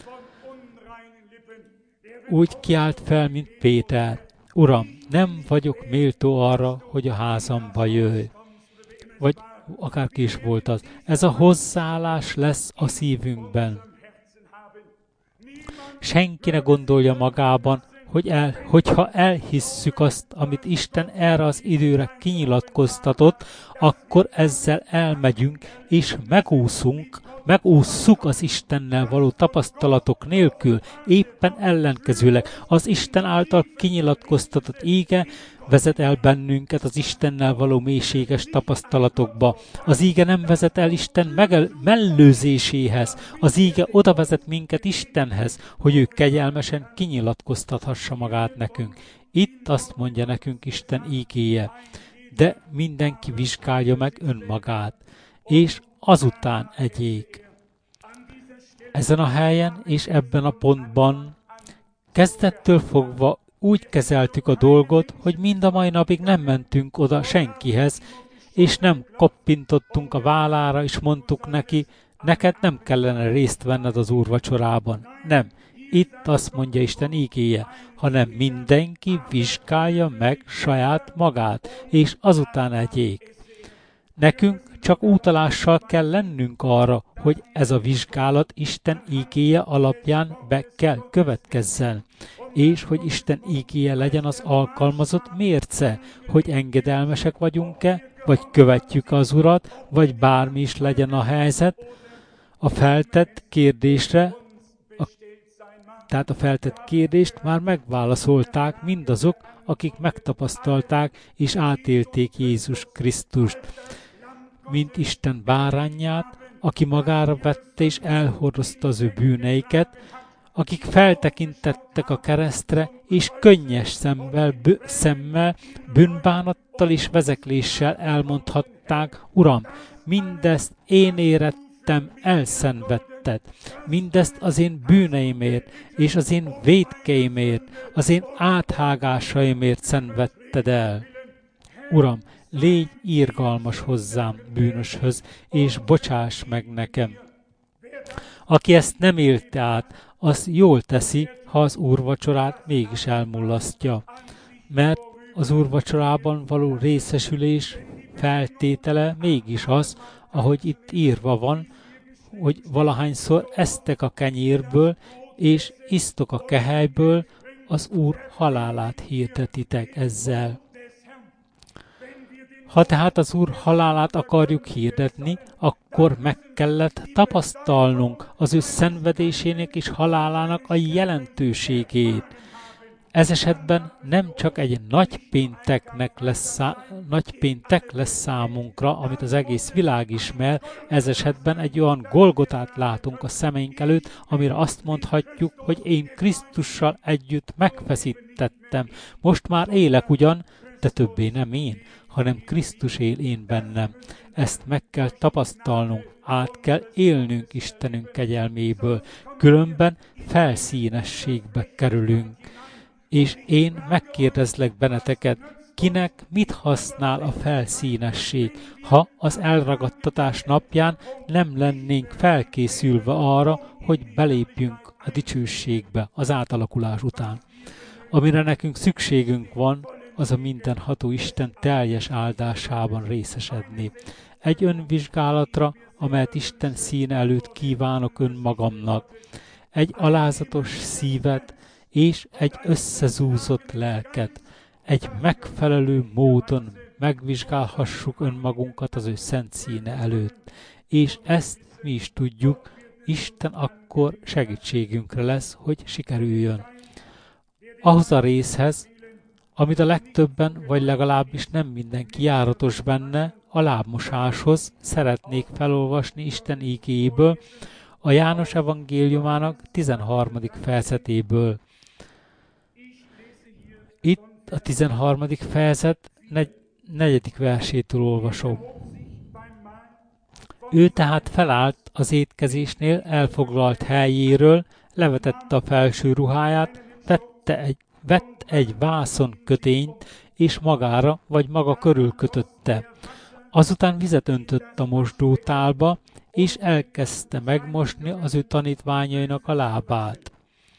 Úgy kiált fel, mint Péter, Uram, nem vagyok méltó arra, hogy a házamba jöjj. Vagy akárki is volt az. Ez a hozzáállás lesz a szívünkben. Senki ne gondolja magában, hogy el, hogyha elhisszük azt, amit Isten erre az időre kinyilatkoztatott, akkor ezzel elmegyünk, és megúszunk, megússzuk az Istennel való tapasztalatok nélkül, éppen ellenkezőleg az Isten által kinyilatkoztatott íge vezet el bennünket az Istennel való mélységes tapasztalatokba. Az íge nem vezet el Isten megel- mellőzéséhez, az íge oda vezet minket Istenhez, hogy ő kegyelmesen kinyilatkoztathassa magát nekünk. Itt azt mondja nekünk Isten ígéje, de mindenki vizsgálja meg önmagát, és azután egyék. Ezen a helyen és ebben a pontban kezdettől fogva úgy kezeltük a dolgot, hogy mind a mai napig nem mentünk oda senkihez, és nem koppintottunk a vállára, és mondtuk neki, neked nem kellene részt venned az úrvacsorában. Nem. Itt azt mondja Isten ígéje, hanem mindenki vizsgálja meg saját magát, és azután egyék. Nekünk csak útalással kell lennünk arra, hogy ez a vizsgálat Isten ígéje alapján be kell következzen, és hogy Isten ígéje legyen az alkalmazott mérce, hogy engedelmesek vagyunk-e, vagy követjük az Urat, vagy bármi is legyen a helyzet, A feltett kérdésre, a, tehát a feltett kérdést már megválaszolták mindazok, akik megtapasztalták és átélték Jézus Krisztust, mint Isten bárányát, aki magára vette és elhordozta az ő bűneiket, akik feltekintettek a keresztre, és könnyes szemmel, bő, szemmel, bűnbánattal és vezekléssel elmondhatták, Uram, mindezt én érettem, elszenvedted, mindezt az én bűneimért, és az én vétkeimért, az én áthágásaimért szenvedted el. Uram, légy irgalmas hozzám, bűnöshöz, és bocsáss meg nekem. Aki ezt nem élte át, az jól teszi, ha az úrvacsorát mégis elmullasztja. Mert az úrvacsorában való részesülés feltétele mégis az, ahogy itt írva van, hogy valahányszor esztek a kenyérből, és isztok a kehelyből, az Úr halálát hirdetitek ezzel. Ha tehát az Úr halálát akarjuk hirdetni, akkor meg kellett tapasztalnunk az ő szenvedésének és halálának a jelentőségét. Ez esetben nem csak egy nagy pénteknek lesz, szá- nagy péntek lesz számunkra, amit az egész világ ismer, ez esetben egy olyan Golgotát látunk a szemeink előtt, amire azt mondhatjuk, hogy én Krisztussal együtt megfeszítettem. Most már élek ugyan, de többé nem én, hanem Krisztus él én bennem. Ezt meg kell tapasztalnunk, át kell élnünk Istenünk kegyelméből, különben felszínességbe kerülünk. És én megkérdezlek benneteket, kinek mit használ a felszínesség, ha az elragadtatás napján nem lennénk felkészülve arra, hogy belépjünk a dicsőségbe az átalakulás után. Amire nekünk szükségünk van, az a mindenható Isten teljes áldásában részesedni. Egy önvizsgálatra, amelyet Isten színe előtt kívánok önmagamnak. Egy alázatos szívet és egy összezúzott lelket. Egy megfelelő módon megvizsgálhassuk önmagunkat az ő szent színe előtt. És ezt mi is tudjuk, Isten akkor segítségünkre lesz, hogy sikerüljön. Ahhoz a részhez, amit a legtöbben, vagy legalábbis nem mindenki járatos benne, a lábmosáshoz szeretnék felolvasni Isten ígéjéből, a János evangéliumának tizenharmadik fejezetéből. Itt a tizenharmadik fejezet negy- negyedik versétől olvasom. Ő tehát felállt az étkezésnél elfoglalt helyéről, levetette a felső ruháját, vette egy, vett egy vászon kötényt, és magára vagy maga körül kötötte. Azután vizet öntött a mosdótálba, és elkezdte megmosni az ő tanítványainak a lábát.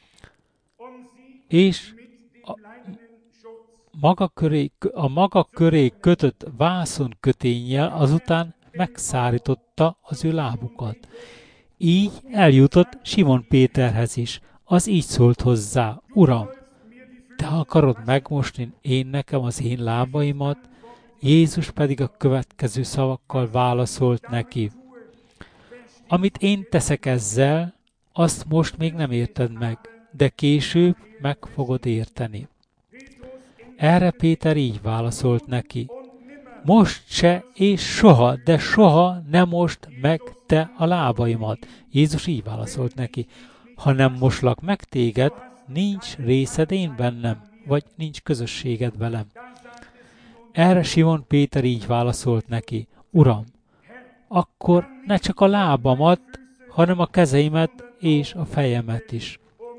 És a maga köré, a maga köré kötött vászon köténnyel azután megszárította az ő lábukat. Így eljutott Simon Péterhez is. Az így szólt hozzá, Uram, te akarod megmosni én nekem az én lábaimat? Jézus pedig a következő szavakkal válaszolt neki. Amit én teszek ezzel, azt most még nem érted meg, de később meg fogod érteni. Erre Péter így válaszolt neki. Most se és soha, de soha ne most meg te a lábaimat. Jézus így válaszolt neki. Ha nem moslak meg téged, nincs részed én bennem, vagy nincs közösséged velem. Erre Simon Péter így válaszolt neki. Uram, akkor ne csak a lábamat, hanem a kezeimet és a fejemet is.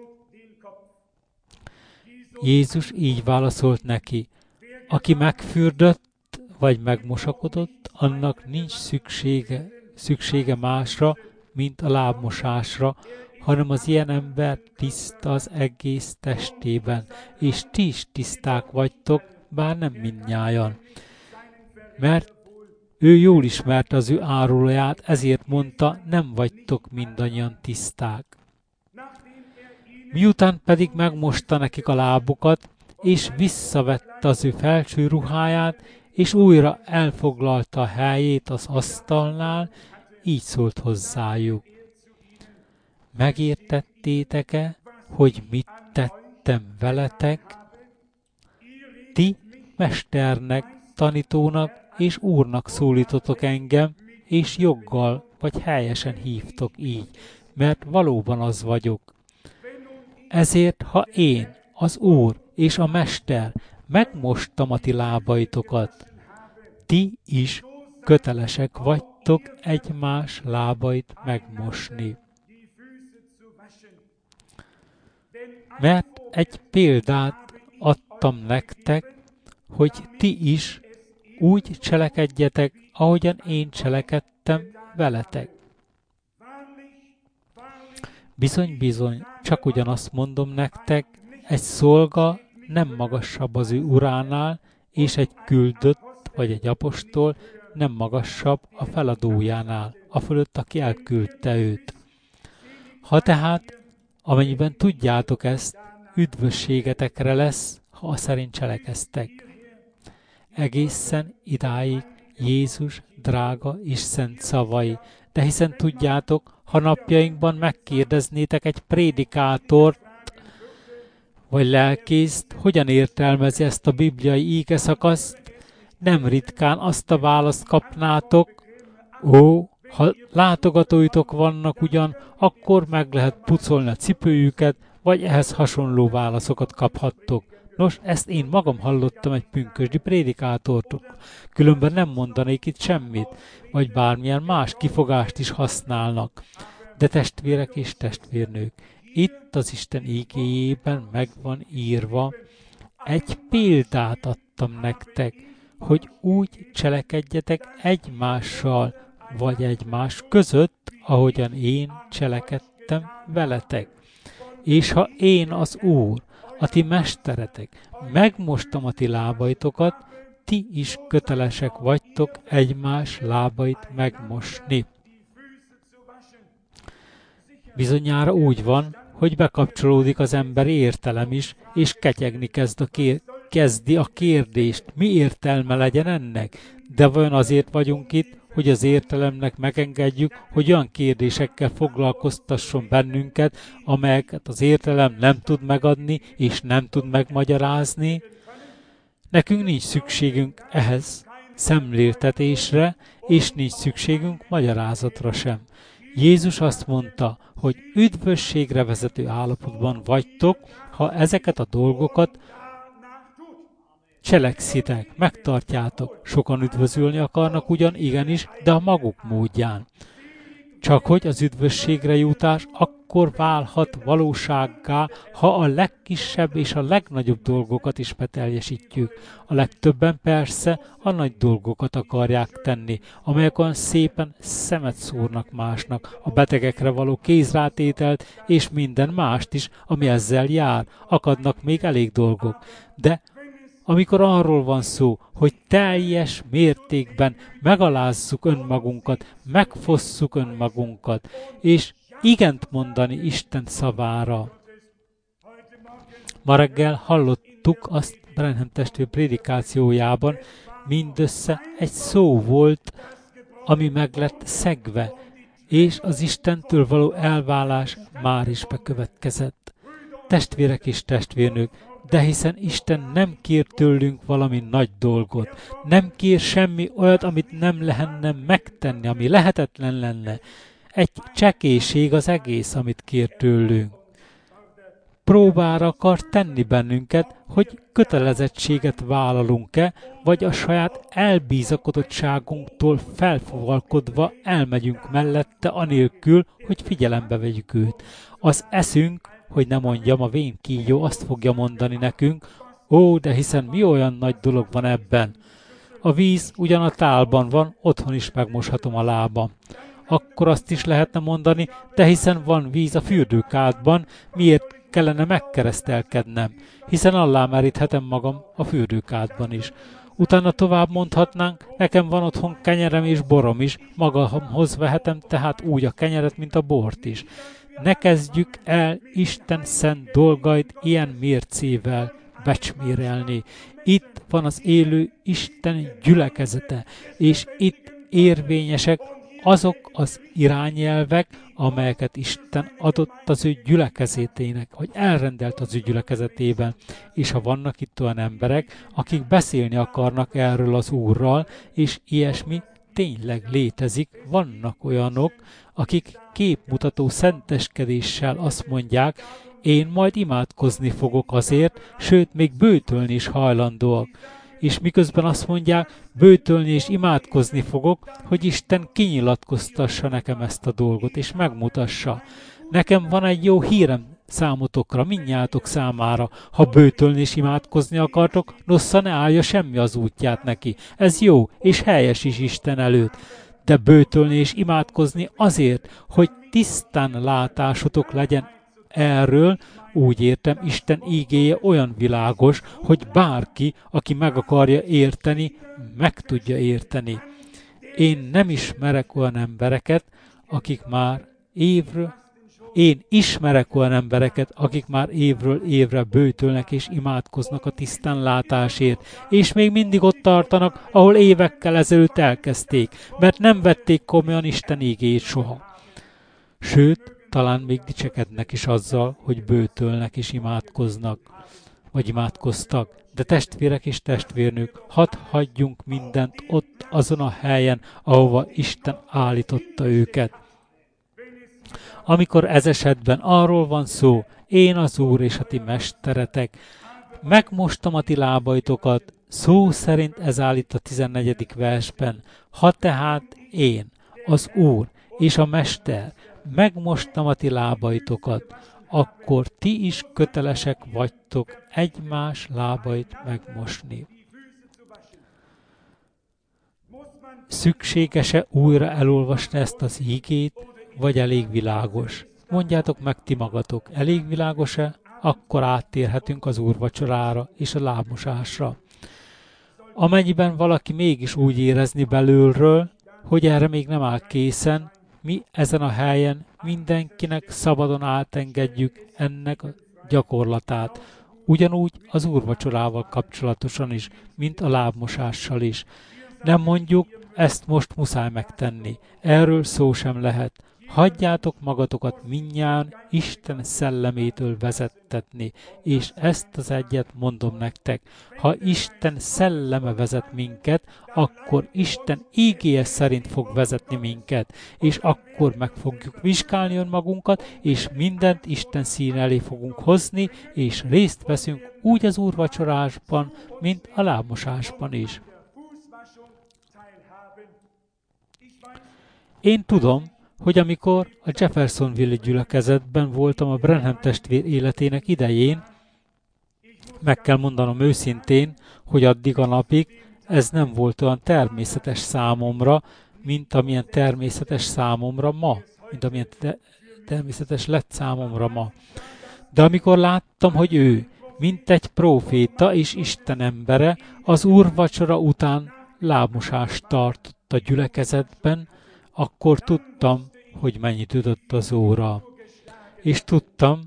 Jézus így válaszolt neki. Aki megfürdött, vagy megmosakodott, annak nincs szüksége, szüksége másra, mint a lábmosásra, hanem az ilyen ember tiszta az egész testében, és ti is tiszták vagytok, bár nem mindnyájan. Mert ő jól ismerte az ő árulóját, ezért mondta, nem vagytok mindannyian tiszták. Miután pedig megmosta nekik a lábukat, és visszavette az ő felső ruháját, és újra elfoglalta a helyét az asztalnál, így szólt hozzájuk. megértettétek-e, hogy mit tettem veletek? Ti mesternek, tanítónak és úrnak szólítotok engem, és joggal vagy helyesen hívtok így, mert valóban az vagyok. Ezért, ha én, az Úr és a Mester megmostam a ti lábaitokat, ti is kötelesek vagytok egymás lábait megmosni. Mert egy példát adtam nektek, hogy ti is úgy cselekedjetek, ahogyan én cselekedtem veletek. Bizony, bizony, csak ugyanazt mondom nektek, egy szolga nem magasabb az ő uránál, és egy küldött vagy egy apostol nem magasabb a feladójánál, a fölött, aki elküldte őt. Ha tehát, amennyiben tudjátok ezt, üdvösségetekre lesz, ha a szerint cselekeztek. Egészen idáig Jézus drága és szent szavai, de hiszen tudjátok, ha napjainkban megkérdeznétek egy prédikátort, vagy lelkészt, hogyan értelmezi ezt a bibliai ígeszakaszt, nem ritkán azt a választ kapnátok, ó, ha látogatóitok vannak ugyan, akkor meg lehet pucolni a cipőjüket, vagy ehhez hasonló válaszokat kaphattok. Nos, ezt én magam hallottam egy pünkösdi prédikátortól, különben nem mondanék itt semmit, vagy bármilyen más kifogást is használnak. De testvérek és testvérnők, itt az Isten ígéjében meg van írva, egy példát adtam nektek, hogy úgy cselekedjetek egymással, vagy egymás között, ahogyan én cselekedtem veletek. És ha én az Úr, a ti mesteretek, megmostam a ti lábaitokat, ti is kötelesek vagytok egymás lábait megmosni. Bizonyára úgy van, hogy bekapcsolódik az emberi értelem is, és ketyegni kezd a kér- kezdi a kérdést, mi értelme legyen ennek. De vajon azért vagyunk itt, hogy az értelemnek megengedjük, hogy olyan kérdésekkel foglalkoztasson bennünket, amelyeket az értelem nem tud megadni, és nem tud megmagyarázni? Nekünk nincs szükségünk ehhez szemléltetésre, és nincs szükségünk magyarázatra sem. Jézus azt mondta, hogy üdvösségre vezető állapotban vagytok, ha ezeket a dolgokat cselekszitek, megtartjátok. Sokan üdvözülni akarnak ugyan, igenis, de a maguk módján. Csak hogy az üdvösségre jutás akkor válhat valósággá, ha a legkisebb és a legnagyobb dolgokat is beteljesítjük. A legtöbben persze a nagy dolgokat akarják tenni, amelyek olyan szépen szemet szúrnak másnak, a betegekre való kézrátételt és minden mást is, ami ezzel jár. Akadnak még elég dolgok. De amikor arról van szó, hogy teljes mértékben megalázzuk önmagunkat, megfosszuk önmagunkat, és igent mondani Isten szavára. Ma reggel hallottuk azt Branham testvér prédikációjában, mindössze egy szó volt, ami meg lett szegve, és az Istentől való elválás már is bekövetkezett. Testvérek és testvérnők, de hiszen Isten nem kér tőlünk valami nagy dolgot. Nem kér semmi olyat, amit nem lehetne megtenni, ami lehetetlen lenne. Egy csekélység az egész, amit kér tőlünk. Próbára akar tenni bennünket, hogy kötelezettséget vállalunk-e, vagy a saját elbízakodottságunktól felfogalkodva elmegyünk mellette anélkül, hogy figyelembe vegyük őt. Az eszünk, hogy ne mondjam, a vén kígyó azt fogja mondani nekünk, ó, de hiszen mi olyan nagy dolog van ebben? A víz ugyan a tálban van, otthon is megmoshatom a lábam. Akkor azt is lehetne mondani, de hiszen van víz a fürdőkádban, miért kellene megkeresztelkednem, hiszen allá meríthetem magam a fürdőkádban is. Utána tovább mondhatnánk, nekem van otthon kenyerem és borom is, magamhoz vehetem tehát úgy a kenyeret, mint a bort is. Ne kezdjük el Isten szent dolgait ilyen mércével becsmérelni. Itt van az élő Isten gyülekezete, és itt érvényesek azok az irányelvek, amelyeket Isten adott az ő gyülekezetének, vagy elrendelt az ő gyülekezetében. És ha vannak itt olyan emberek, akik beszélni akarnak erről az Úrral, és ilyesmi tényleg létezik, vannak olyanok, akik képmutató szenteskedéssel azt mondják, én majd imádkozni fogok azért, sőt, még bőtölni is hajlandóak. És miközben azt mondják, bőtölni és imádkozni fogok, hogy Isten kinyilatkoztassa nekem ezt a dolgot, és megmutassa. Nekem van egy jó hírem számotokra, mindnyátok számára. Ha bőtölni és imádkozni akartok, nossza ne állja semmi az útját neki. Ez jó, és helyes is Isten előtt. De bőtölni és imádkozni azért, hogy tisztán látásotok legyen erről, úgy értem, Isten ígéje olyan világos, hogy bárki, aki meg akarja érteni, meg tudja érteni. Én nem ismerek olyan embereket, akik már évről, én ismerek olyan embereket, akik már évről évre bőtölnek és imádkoznak a tisztánlátásért, és még mindig ott tartanak, ahol évekkel ezelőtt elkezdték, mert nem vették komolyan Isten ígéjét soha. Sőt, talán még dicsekednek is azzal, hogy bőtölnek és imádkoznak, vagy imádkoztak. De testvérek és testvérnők, hadd hagyjunk mindent ott azon a helyen, ahova Isten állította őket. Amikor ez esetben arról van szó, én az Úr és a ti mesteretek, megmostam a ti lábaitokat, szó szerint ez állít a tizennegyedik versben. Ha tehát én, az Úr és a Mester, megmostam a ti lábaitokat, akkor ti is kötelesek vagytok egymás lábait megmosni. Szükséges-e újra elolvasni ezt az ígét, vagy elég világos? Mondjátok meg ti magatok, elég világos-e? Akkor áttérhetünk az úrvacsorára és a lábmosásra. Amennyiben valaki mégis úgy érezni belülről, hogy erre még nem áll készen, mi ezen a helyen mindenkinek szabadon átengedjük ennek a gyakorlatát. Ugyanúgy az úrvacsorával kapcsolatosan is, mint a lábmosással is. Nem mondjuk, ezt most muszáj megtenni. Erről szó sem lehet. Hagyjátok magatokat mindnyájan Isten szellemétől vezettetni, és ezt az egyet mondom nektek. Ha Isten szelleme vezet minket, akkor Isten ígéje szerint fog vezetni minket, és akkor meg fogjuk vizsgálni önmagunkat, és mindent Isten szín elé fogunk hozni, és részt veszünk úgy az úrvacsorásban, mint a lábmosásban is. Én tudom, hogy amikor a Jeffersonville gyülekezetben voltam a Branham testvér életének idején, meg kell mondanom őszintén, hogy addig a napig ez nem volt olyan természetes számomra, mint amilyen természetes számomra ma, mint amilyen te- természetes lett számomra ma. De amikor láttam, hogy ő, mint egy próféta és Isten embere, az úrvacsora után lábmosást tartott a gyülekezetben, akkor tudtam, hogy mennyit ütött az óra. És tudtam,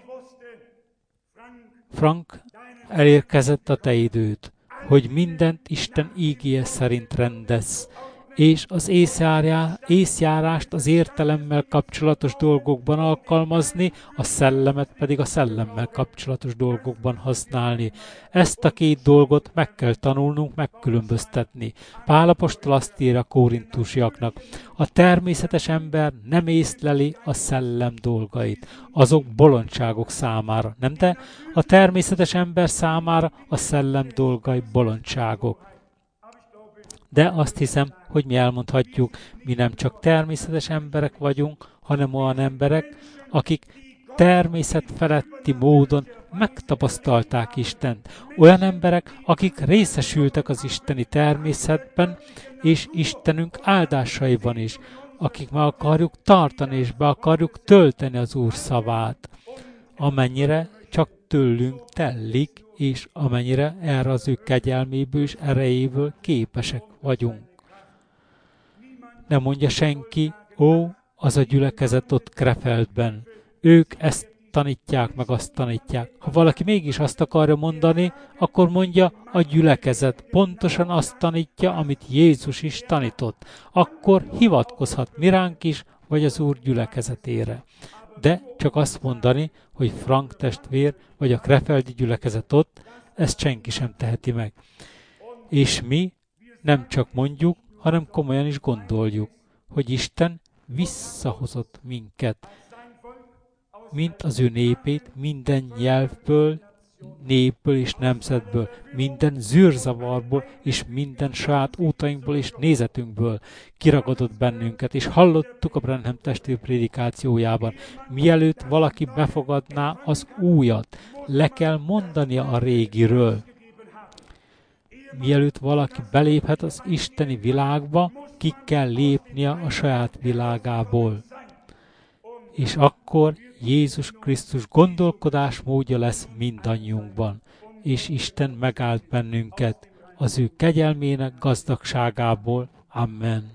Frank, elérkezett a te időd, hogy mindent Isten ígéje szerint rendez, és az észjárá, észjárást az értelemmel kapcsolatos dolgokban alkalmazni, a szellemet pedig a szellemmel kapcsolatos dolgokban használni. Ezt a két dolgot meg kell tanulnunk megkülönböztetni. Pál apostol azt írja a korintusiaknak, a természetes ember nem észleli a szellem dolgait, azok bolondságok számára, nem de? A természetes ember számára a szellem dolgai bolondságok. De azt hiszem, hogy mi elmondhatjuk, mi nem csak természetes emberek vagyunk, hanem olyan emberek, akik természetfeletti módon megtapasztalták Istent. Olyan emberek, akik részesültek az isteni természetben, és Istenünk áldásaiban is, akik meg akarjuk tartani, és be akarjuk tölteni az Úr szavát, amennyire csak tőlünk tellik, és amennyire erre az ő kegyelméből és erejéből képesek vagyunk. Nem mondja senki, ó, az a gyülekezet ott Krefeldben. Ők ezt tanítják, meg azt tanítják. Ha valaki mégis azt akarja mondani, akkor mondja, a gyülekezet pontosan azt tanítja, amit Jézus is tanított. Akkor hivatkozhat miránk is, vagy az Úr gyülekezetére. De csak azt mondani, hogy Frank testvér, vagy a krefeldi gyülekezet ott, ezt senki sem teheti meg. És mi nem csak mondjuk, hanem komolyan is gondoljuk, hogy Isten visszahozott minket, mint az ő népét, minden nyelvből, népből és nemzetből, minden zűrzavarból és minden saját útainkból és nézetünkből kiragadott bennünket, és hallottuk a Branham testvér prédikációjában, mielőtt valaki befogadná az újat, le kell mondania a régiről. Mielőtt valaki beléphet az isteni világba, ki kell lépnie a saját világából. És akkor Jézus Krisztus gondolkodásmódja lesz mindannyiunkban, és Isten megált bennünket az ő kegyelmének gazdagságából. Amen.